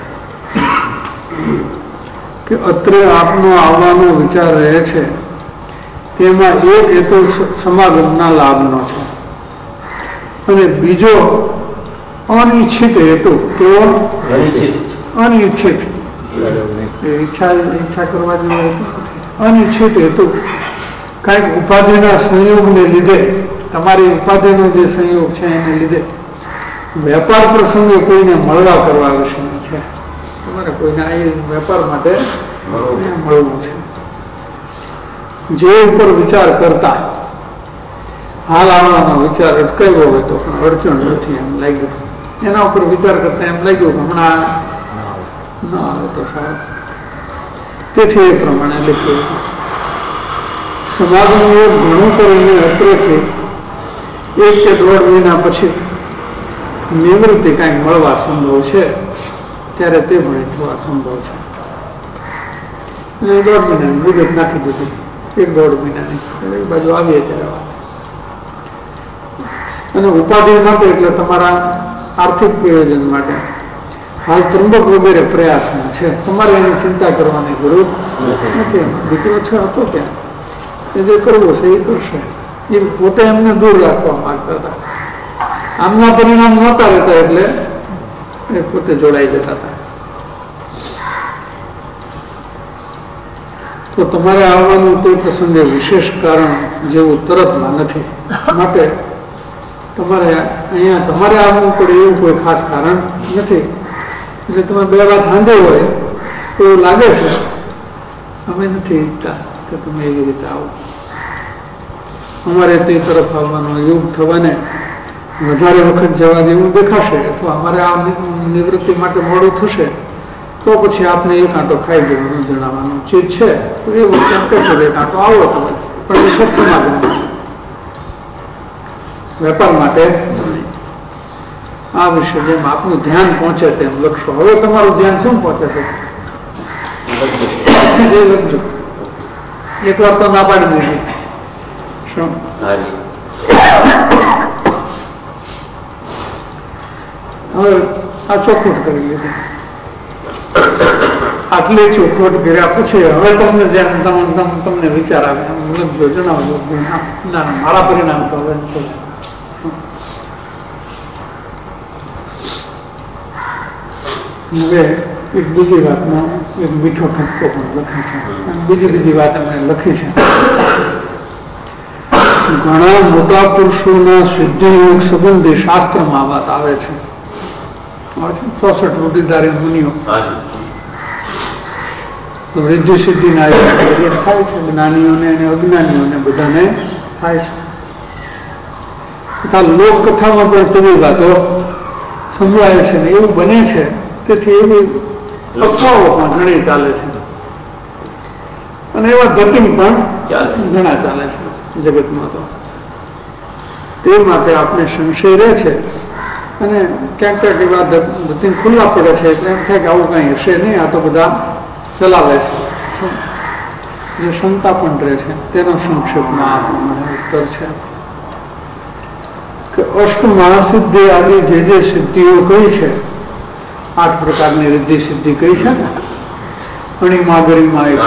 કે અત્રે આપનો આવવાનો વિચાર રહે છે, તેમાં એક હેતુ સમાગમના લાભનો છે અને બીજો અનિચ્છિત હેતુ. કેવો? અનિચ્છિત. ઈચ્છા ઈચ્છા કરવા જેવો હેતુ નથી. અનિચ્છિત હેતુ કાંઈક ઉપાધિના સંયોગને લીધે, તમારી ઉપાધિનો જે સંયોગ છે એને લીધે વેપાર પ્રસંગે કોઈને મળવા કરવા વિશે છે. તમારે કોઈને આ વેપાર માટે મળવું છે. જે ઉપર વિચાર કરતા હાલ આવવાનો વિચાર અટકાવ્યો હોય તો પણ અડચણ નથી એમ લાગ્યું, એના ઉપર વિચાર કરતા એમ લાગ્યું કે હમણાં ન આવે તો સાહેબ. તેથી એ પ્રમાણે લખ્યું સમાગમ યોગ ઘણું કરીને અત્રેથી એક કે દોઢ મહિના પછી નિવૃત્તિ કાંઈક મળવા સંભવ છે ત્યારે તે ભણી થવા સંભવ છે. દોઢ મહિનાની મુદત નાખી દીધી, એક દોઢ મહિનાની એ બાજુ આવીએ ત્યારે વાત. અને ઉપાધિ માટે એટલે તમારા આર્થિક પ્રયોજન માટે હાલ ત્રંબક વગેરે પ્રયાસમાં છે, તમારે એની ચિંતા કરવાની જરૂર નથી. દીકરો છે હતો ત્યાં, એ જે કરવું છે એ કરશે. એ પોતે એમને દૂર રાખવા માંગતા હતા, આમના પરિણામ નહોતા રહેતા એટલે એ પોતે જોડાઈ જતા હતા. તો તમારે આવવાનું તે પ્રસંગે વિશેષ કારણ જેવું તરતમાં નથી, માટે તમારે અહીંયા તમારે આવવું પડે એવું કોઈ ખાસ કારણ નથી. એટલે તમે બે વાત સાંભળી હોય એવું લાગે છે, અમે નથી ઈચ્છતા કે તમે એવી રીતે આવો. અમારે તે તરફ આવવાનો યુગ થવાને વધારે વખત જવા જેવું દેખાશે, અથવા અમારે આ નિવૃત્તિ માટે મોડું થશે તો પછી આપને એક આંટો ખાઈ જવાનું જણાવવાનું ચીજ છે. તો એ વખતે એમ કહેશે એક આંટો આવો તમે, પણ એ સત્સંગમાં વેપાર માટે આ વિશે જેમ આપનું ધ્યાન પહોંચે તેમ લખશો. હવે તમારું ધ્યાન શું પહોંચે છે એ લખજો. એક વાર તો ના પાડી દીધી, શું હવે આ ચોખવટ કરી લીધી. આટલી ચોખવટ કર્યા પછી હવે તમને જેમ તમને વિચાર આવે એમ લખજો, જણાવજો. ના મારા પરિણામ તો હવે છે. હવે એક બીજી વાતનો એક મીઠો ઠપકો પણ લખે છે, બીજી બીજી વાત અમે લખી છે. ઘણા મોટા પુરુષોના સિદ્ધિયોગ સંબંધી શાસ્ત્રમાં વાત આવે છે. ચોસઠ રૂઢિધારી મુનિઓ વૃદ્ધિ સિદ્ધિના થાય છે, જ્ઞાનીઓને અને અજ્ઞાનીઓને બધાને થાય છે. તથા લોકકથામાં પણ તેવી વાતો સંભળાય છે ને એવું બને છે. તેથી એવી અફવાઓ પણ ઘણી ચાલે છે અને એવા ધતિંગ પણ ઘણા ચાલે છે જગતમાં. તો તે માટે આપણે સંશય રહે છે અને ક્યાંક ક્યાંક એવા ધતિંગ ખુલ્લા પડે છે એટલે એમ થાય કે આવું કઈ હશે નહીં, આ તો બધા ચલાવે છે. જે શંકા પણ રહે છે તેનો સંક્ષેપમાં ઉત્તર છે કે અષ્ટ મહાસિદ્ધિ આદિ જે જે સિદ્ધિઓ કઈ છે, આઠ પ્રકારની રિદ્ધિ સિદ્ધિ કઈ છે ને, અણિમા ગરિમા એ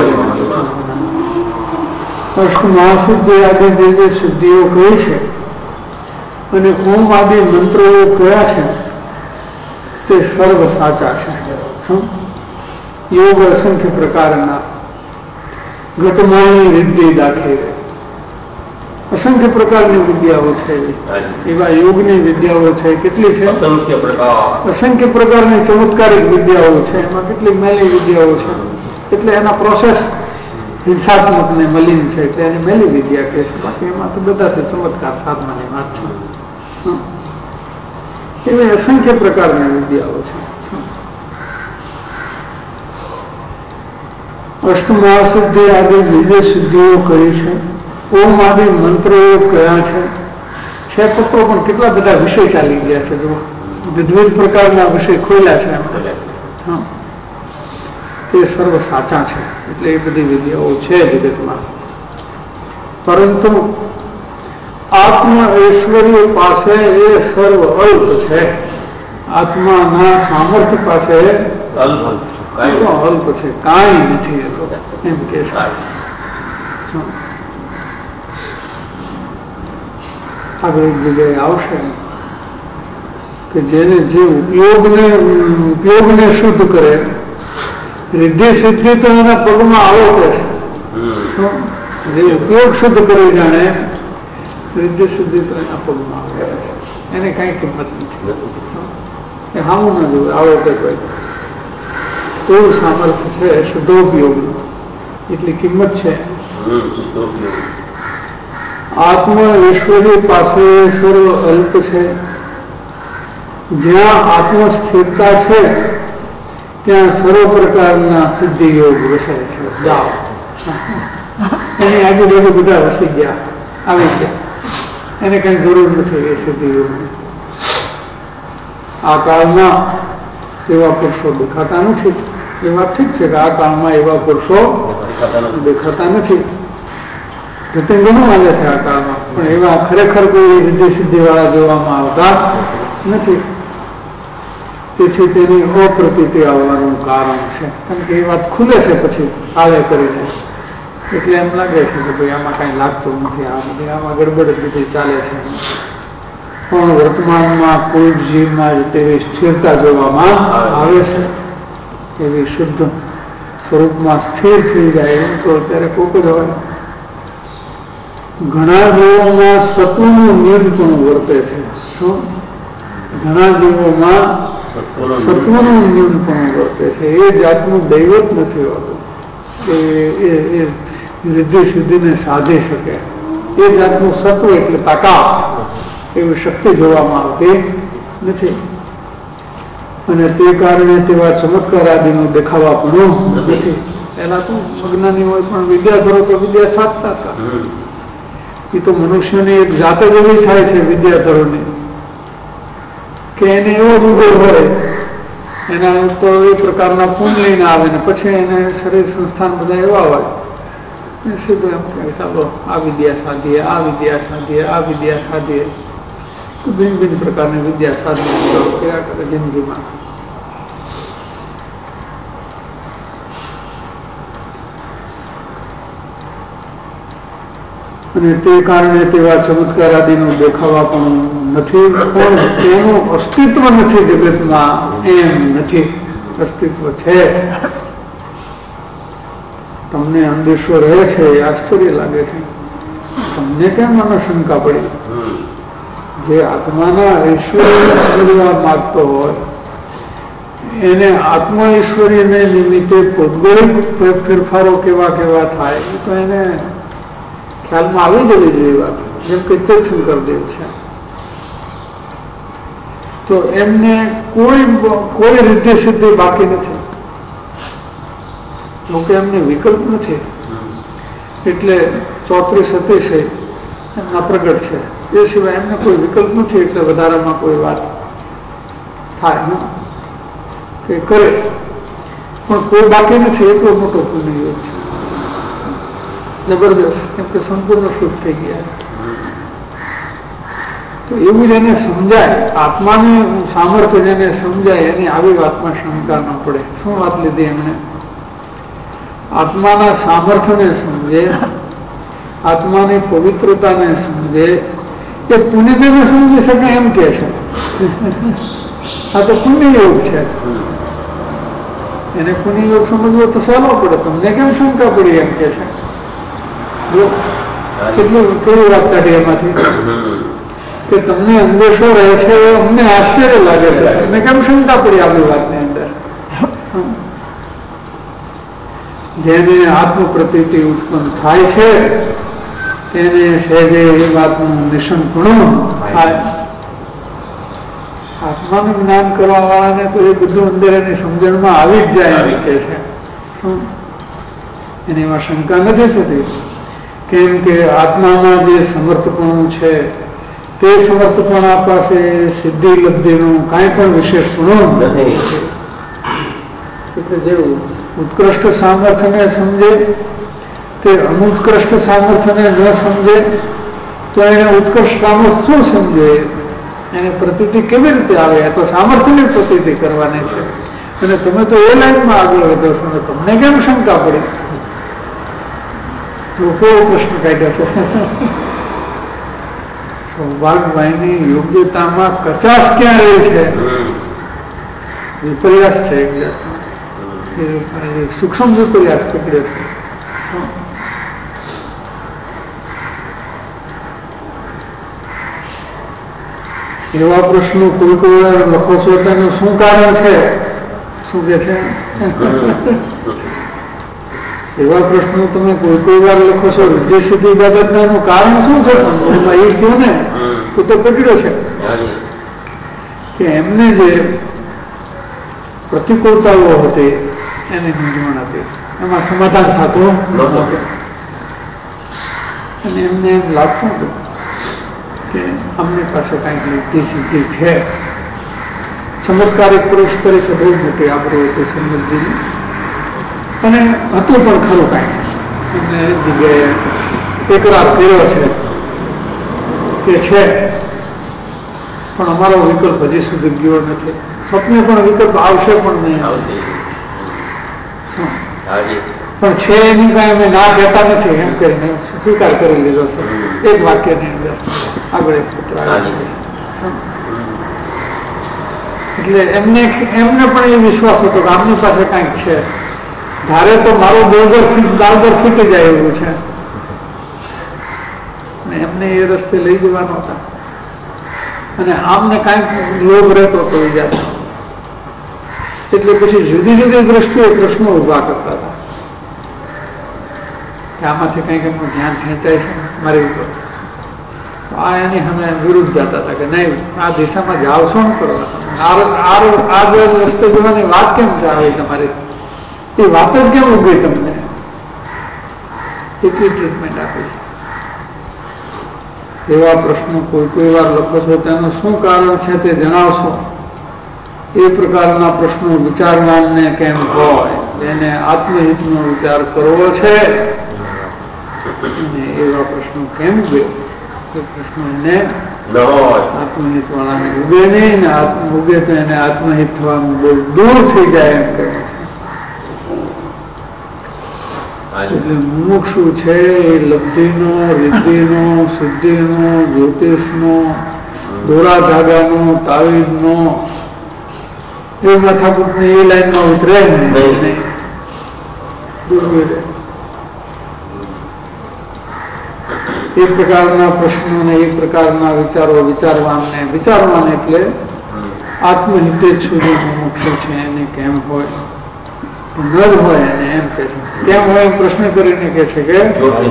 અષ્ટ મહાસિદ્ધિ આદિ જે જે સિદ્ધિઓ કઈ છે અને ઓમ આદિ મંત્રો કયા છે તે સર્વ સાચા છે. શું યોગ અસંખ્ય પ્રકારના ઘટમાની રિદ્ધિ દાખે અસંખ્ય પ્રકારની વિદ્યાઓ છે, એવા યોગની વિદ્યાઓ છે. કેટલી છે?
અસંખ્ય પ્રકાર
અસંખ્ય પ્રકારની ચમત્કારિક વિદ્યાઓ છે. એમાં કેટલી મેલી વિદ્યાઓ છે. એટલે એના પ્રોસેસ હિંસાત્મક ને મલિન છે, એટલે એને મેલી વિદ્યા કહે છે. બાકી એમાં તો બધાથી ચમત્કાર સાધનાની વાત છે. એવી અસંખ્ય પ્રકારની વિદ્યાઓ છે. અષ્ટમહાસિદ્ધિ આદિ વિવિધ સિદ્ધિઓ કરી છે. ઓમ આદિ મંત્રો કયા છે? છે પત્રો પણ કેટલા બધા વિષય ચાલી ગયા છે. જો વિવિધ પ્રકારના વિષય ખોલ્યા છે એમ હા તે સર્વ સાચા છે. એટલે એ બધી વિદ્યાઓ છે જગતમાં. પરંતુ આત્મ ઐશ્વર્ય પાસે એ સર્વ અલ્પ છે. આત્માના સામર્થ્ય પાસે
અલ્પ
તો અલ્પ છે, કાંઈ નથી. એ તો એમ કે છે. આગળ એક જગ્યાએ આવશે કે જેને જે ઉપયોગને ઉપયોગને શુદ્ધ કરે, રિદ્ધિ સિદ્ધિ તો એના પગમાં આવડે છે. શું જે ઉપયોગ શુદ્ધ કરી જાણે, રિદ્ધિ સિદ્ધિ તો એના પગમાં આવડે છે. એને કઈ કિંમત નથી. એ હામું ના જોવે આવડે કોઈ એવું સામર્થ્ય છે શુદ્ધોપયોગનું, એટલી કિંમત છે. આત્મ ઐશ્વર્ય પાસે સર્વ અલ્પ છે. જ્યાં આત્મ સ્થિરતા છે ત્યાં સર્વ પ્રકારના સિદ્ધિ યોગ વસે છે. જાઓ એની આજુબાજુ બધા વસી ગયા, આવી ગયા. એને કઈ જરૂર નથી એ સિદ્ધિ યોગની. આ કાળમાં એવા પુરુષો દેખાતા નથી. એ વાત ઠીક છે કે આ કાળમાં એવા પુરુષો દેખાતા નથી. જતન ઘણું આવે છે આ કાળમાં, પણ એવા ખરેખર કોઈ રિદ્ધિ સિદ્ધિ વાળા જોવામાં આવતા નથી. તેથી તેની અપ્રતીતિ આવવાનું કારણ છે. કારણ કે એ વાત ખુલે છે પછી આવે કરીને, એટલે એમ લાગે છે કે ભાઈ આમાં કઈ લાગતું નથી, આ બધી આમાં ગડબડ બધી ચાલે છે. પણ વર્તમાનમાં કોઈ જીવમાં તેવી સ્થિરતા જોવામાં આવે છે. એવી શુદ્ધ સ્વરૂપમાં સ્થિર થઈ જાય એમ તો અત્યારે કોક જ હોય. ઘણા જીવોમાં સત્વનું ન્યૂનપણું વર્તે છે. શું? ઘણા જીવોમાં સત્વનું ન્યૂનપણું વર્તે છે. એ જાતનું દૈવત નથી હોતું કે એ રિદ્ધિ સિદ્ધિને સાધી શકે. એ જાતનું સત્વ એટલે તાકાત, એવી શક્તિ જોવામાં આવતી નથી. અને તે કારણે તેવા ચમત્કાર આદિનું દેખાવા પણ નથી. એના તો અજ્ઞાની હોય પણ વિદ્યાધરો તો વિદ્યા સાધતા હતા. એ તો મનુષ્યની એક જાત જ એવી થાય છે વિદ્યાધરોની કે એને એવો અનુભવ હોય, એના તો એ પ્રકારના પૂન લઈને આવે ને પછી એને શરીર સંસ્થાન બધા એવા હોય સીધું એમ કે ચાલો આ વિદ્યા સાધીએ, આ વિદ્યા સાધીએ, આ વિદ્યા સાધીએ. ભિન્ન ભિન્ન પ્રકારની વિદ્યા સાધના કર્યા કરે જિંદગીમાં. અને તે કારણે તેવા ચમત્કાર આદિનું દેખાવા પણ નથી. પણ તેનું અસ્તિત્વ નથી જગતમાં એમ નથી. અસ્તિત્વ છે. તમને અંદેશો રહે છે એ આશ્ચર્ય લાગે છે. તમને કેમ મને શંકા પડી? જે આત્માના ઐશ્વર્ય સમજવા માંગતો હોય એને આત્મ ઐશ્વર્યને નિમિત્તે ભૌગોલિક ફેરફારો કેવા કેવા થાય એ તો એને ખ્યાલમાં આવી જવી જોઈએ વાત. જેમ કે તીર્થંકર દેવ છે તો એમને કોઈ કોઈ રીતે સિદ્ધિ બાકી નથી. જોકે એમને વિકલ્પ નથી એટલે ચોત્રીસ અતિશય એમના પ્રગટ છે. એ સિવાય એમને કોઈ વિકલ્પ નથી એટલે વધારામાં કોઈ વાત થાય કે કરે પણ કોઈ બાકી નથી. એટલો મોટો પુણ્ય યોગ છે, જબરદસ્ત. કેમ કે સંપૂર્ણ શુદ્ધ થઈ ગયા. તો એવું જેને સમજાય, આત્માનું સામર્થ્ય જેને સમજાય એની આવી વાતમાં શંકા ન પડે. શું વાત લીધી એમણે? આત્માના સામર્થ્યને સમજે, આત્માની પવિત્રતાને સમજે, એ પુણ્યને સમજી શકે એમ કે છે. આ તો પુણ્ય યોગ છે. એને પુણ્ય યોગ સમજવો તો સહેલો પડે. તમને કેમ શંકા પડી એમ કે છે. જો કેટલી કેવી વાત કાઢી એમાંથી કે તમને અંદેશો રહે છે અમને આશ્ચર્ય લાગે છે, અમને કેમ શંકા પડી આપણી વાતની અંદર. જેને આત્મ પ્રતીતિ ઉત્પન્ન થાય છે તેને સહેજે એ વાતનું નિશંકણું થાય. આત્માનું જ્ઞાન કરવા વાળાને તો એ બધું અંદર એની સમજણમાં આવી જ જાય એમ કે છે. શું એની એમાં શંકા નથી થતી, કેમ કે આત્મામાં જે સમર્થપણું છે તે સમર્થપણા પાસે સિદ્ધિ લબ્ધિનું કાંઈ પણ વિશેષ ગુણ નથી. એટલે જે ઉત્કૃષ્ટ સામર્થ્યને સમજે તે અનુત્કૃષ્ટ સામર્થ્યને ન સમજે તો એને ઉત્કૃષ્ટ સામર્થ્ય શું સમજે, એને પ્રતીતિ કેવી રીતે આવે? તો સામર્થ્યની પ્રતીતિ કરવાની છે. અને તમે તો એ લાઈનમાં આગળ વધો છો ને તમને કેમ શંકા પડી? તો કેવો પ્રશ્ન કાઢ્યો છે. સૌભાગભાઈની યોગ્યતામાં કચાશ ક્યાં રહી છે? વિપર્યાસ છે, સૂક્ષ્મ વિપર્યાસ પકડ્યો છે. એવા પ્રશ્નો કોઈ કોઈ લખો છો તેનું શું કારણ છે? શું કે છે? એવા પ્રશ્નો તમે કોઈ કોઈ વાર લખો છો વિદ્ય સિદ્ધિ બાબતના એનું કારણ શું છે? એમાં એ કહ્યું ને તો તો પકડ્યો છે કે એમને જે પ્રતિકૂળતાઓ હતી એની મૂંઝવણ હતી, એમાં સમાધાન થતું નહોતું. અને એમને એમ લાગતું હતું કે અમની પાસે કાંઈક વિદ્ય સિદ્ધિ છે. ચમત્કારિક પુરુષ તરીકે બહુ મોટી આબરૂ હતી સંદીપજીની, અને હતું પણ ખરું કાંઈક. એમને એક જગ્યાએ એકરાર કર્યો છે કે છે પણ અમારો વિકલ્પ હજી સુધી ગયો નથી. સ્વપ્ને પણ વિકલ્પ આવશે પણ નહીં, પણ છે એની કાંઈ અમે ના કહેતા નથી એમ કરીને સ્વીકાર કરી લીધો છે એક વાક્યની અંદર. આગળ એક પુત્ર એટલે એમને એમને પણ એ વિશ્વાસ હતો કે આમની પાસે કાંઈક છે. ધારે તો મારો દોલદર દાલદર ફૂટી જાય એવું છે, અને એમને એ રસ્તે લઈ જવાનો હતા. અને આમને કાંઈક લોભ રહેતો તો જાતો, એટલે પછી જુદી જુદી દ્રષ્ટિએ પ્રશ્નો ઉભા કરતા હતા કે આમાંથી કંઈક એમનું ધ્યાન ખેંચાય છે મારી ઉપર. આ એની સામે વિરુદ્ધ જતા હતા કે નહીં, આ દિશામાં જાઓ છો ને કરો, આ જે રસ્તે જવાની વાત કેમ આવે તમારી, એ વાત જ કેમ ઉભી તમને, એટલી ટ્રીટમેન્ટ આપી છે. એવા પ્રશ્નો કોઈ કોઈ વાર લખો છો તેનું શું કારણ છે તે જણાવશો. એ પ્રકારના પ્રશ્નો વિચારવાનને કેમ હોય, એને આત્મહિતનો વિચાર કરવો છે, અને એવા પ્રશ્નો કેમ ઉગે? એ પ્રશ્નો એને આત્મહિત વાળાને ઉગે નહીં, ને આત્મ ઉગે તો એને આત્મહિત થવાનું બહુ દૂર થઈ જાય એમ કહે છે. એટલે મુમુક્ષુ છે એ લબ્ધિનો, રિદ્ધિનો, સિદ્ધિનો, જ્યોતિષનો, દોરા ધાગાનો, તાવીજનો એ માથાકૂટને એ લાઈનમાં ઉતરે નહીં, દૂર રહે. એ પ્રકારના પ્રશ્નોને એ પ્રકારના વિચારો વિચારવાને વિચારવાને એટલે આત્મહિતે સુધી મુમુક્ષુ છે એને કેમ હોય, ન જ હોય એને એમ કે છે. કેમ હોય એમ પ્રશ્ન કરીને કે છે કે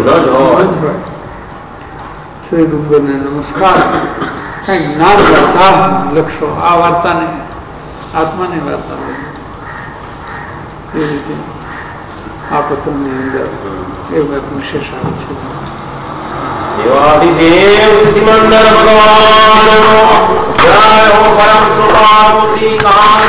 શ્રી ડુંગરને નમસ્કાર. કઈ જ્ઞાન વાર્તા લખશો, આ વાર્તાને આત્માની વાર્તા એ રીતે આ પત્રની અંદર એવું એક વિશેષ આવે છે.
દેવાદિદેવ સિદ્ધિમંદર ભગવાન જય હો પરમ કૃપામૂર્તિ.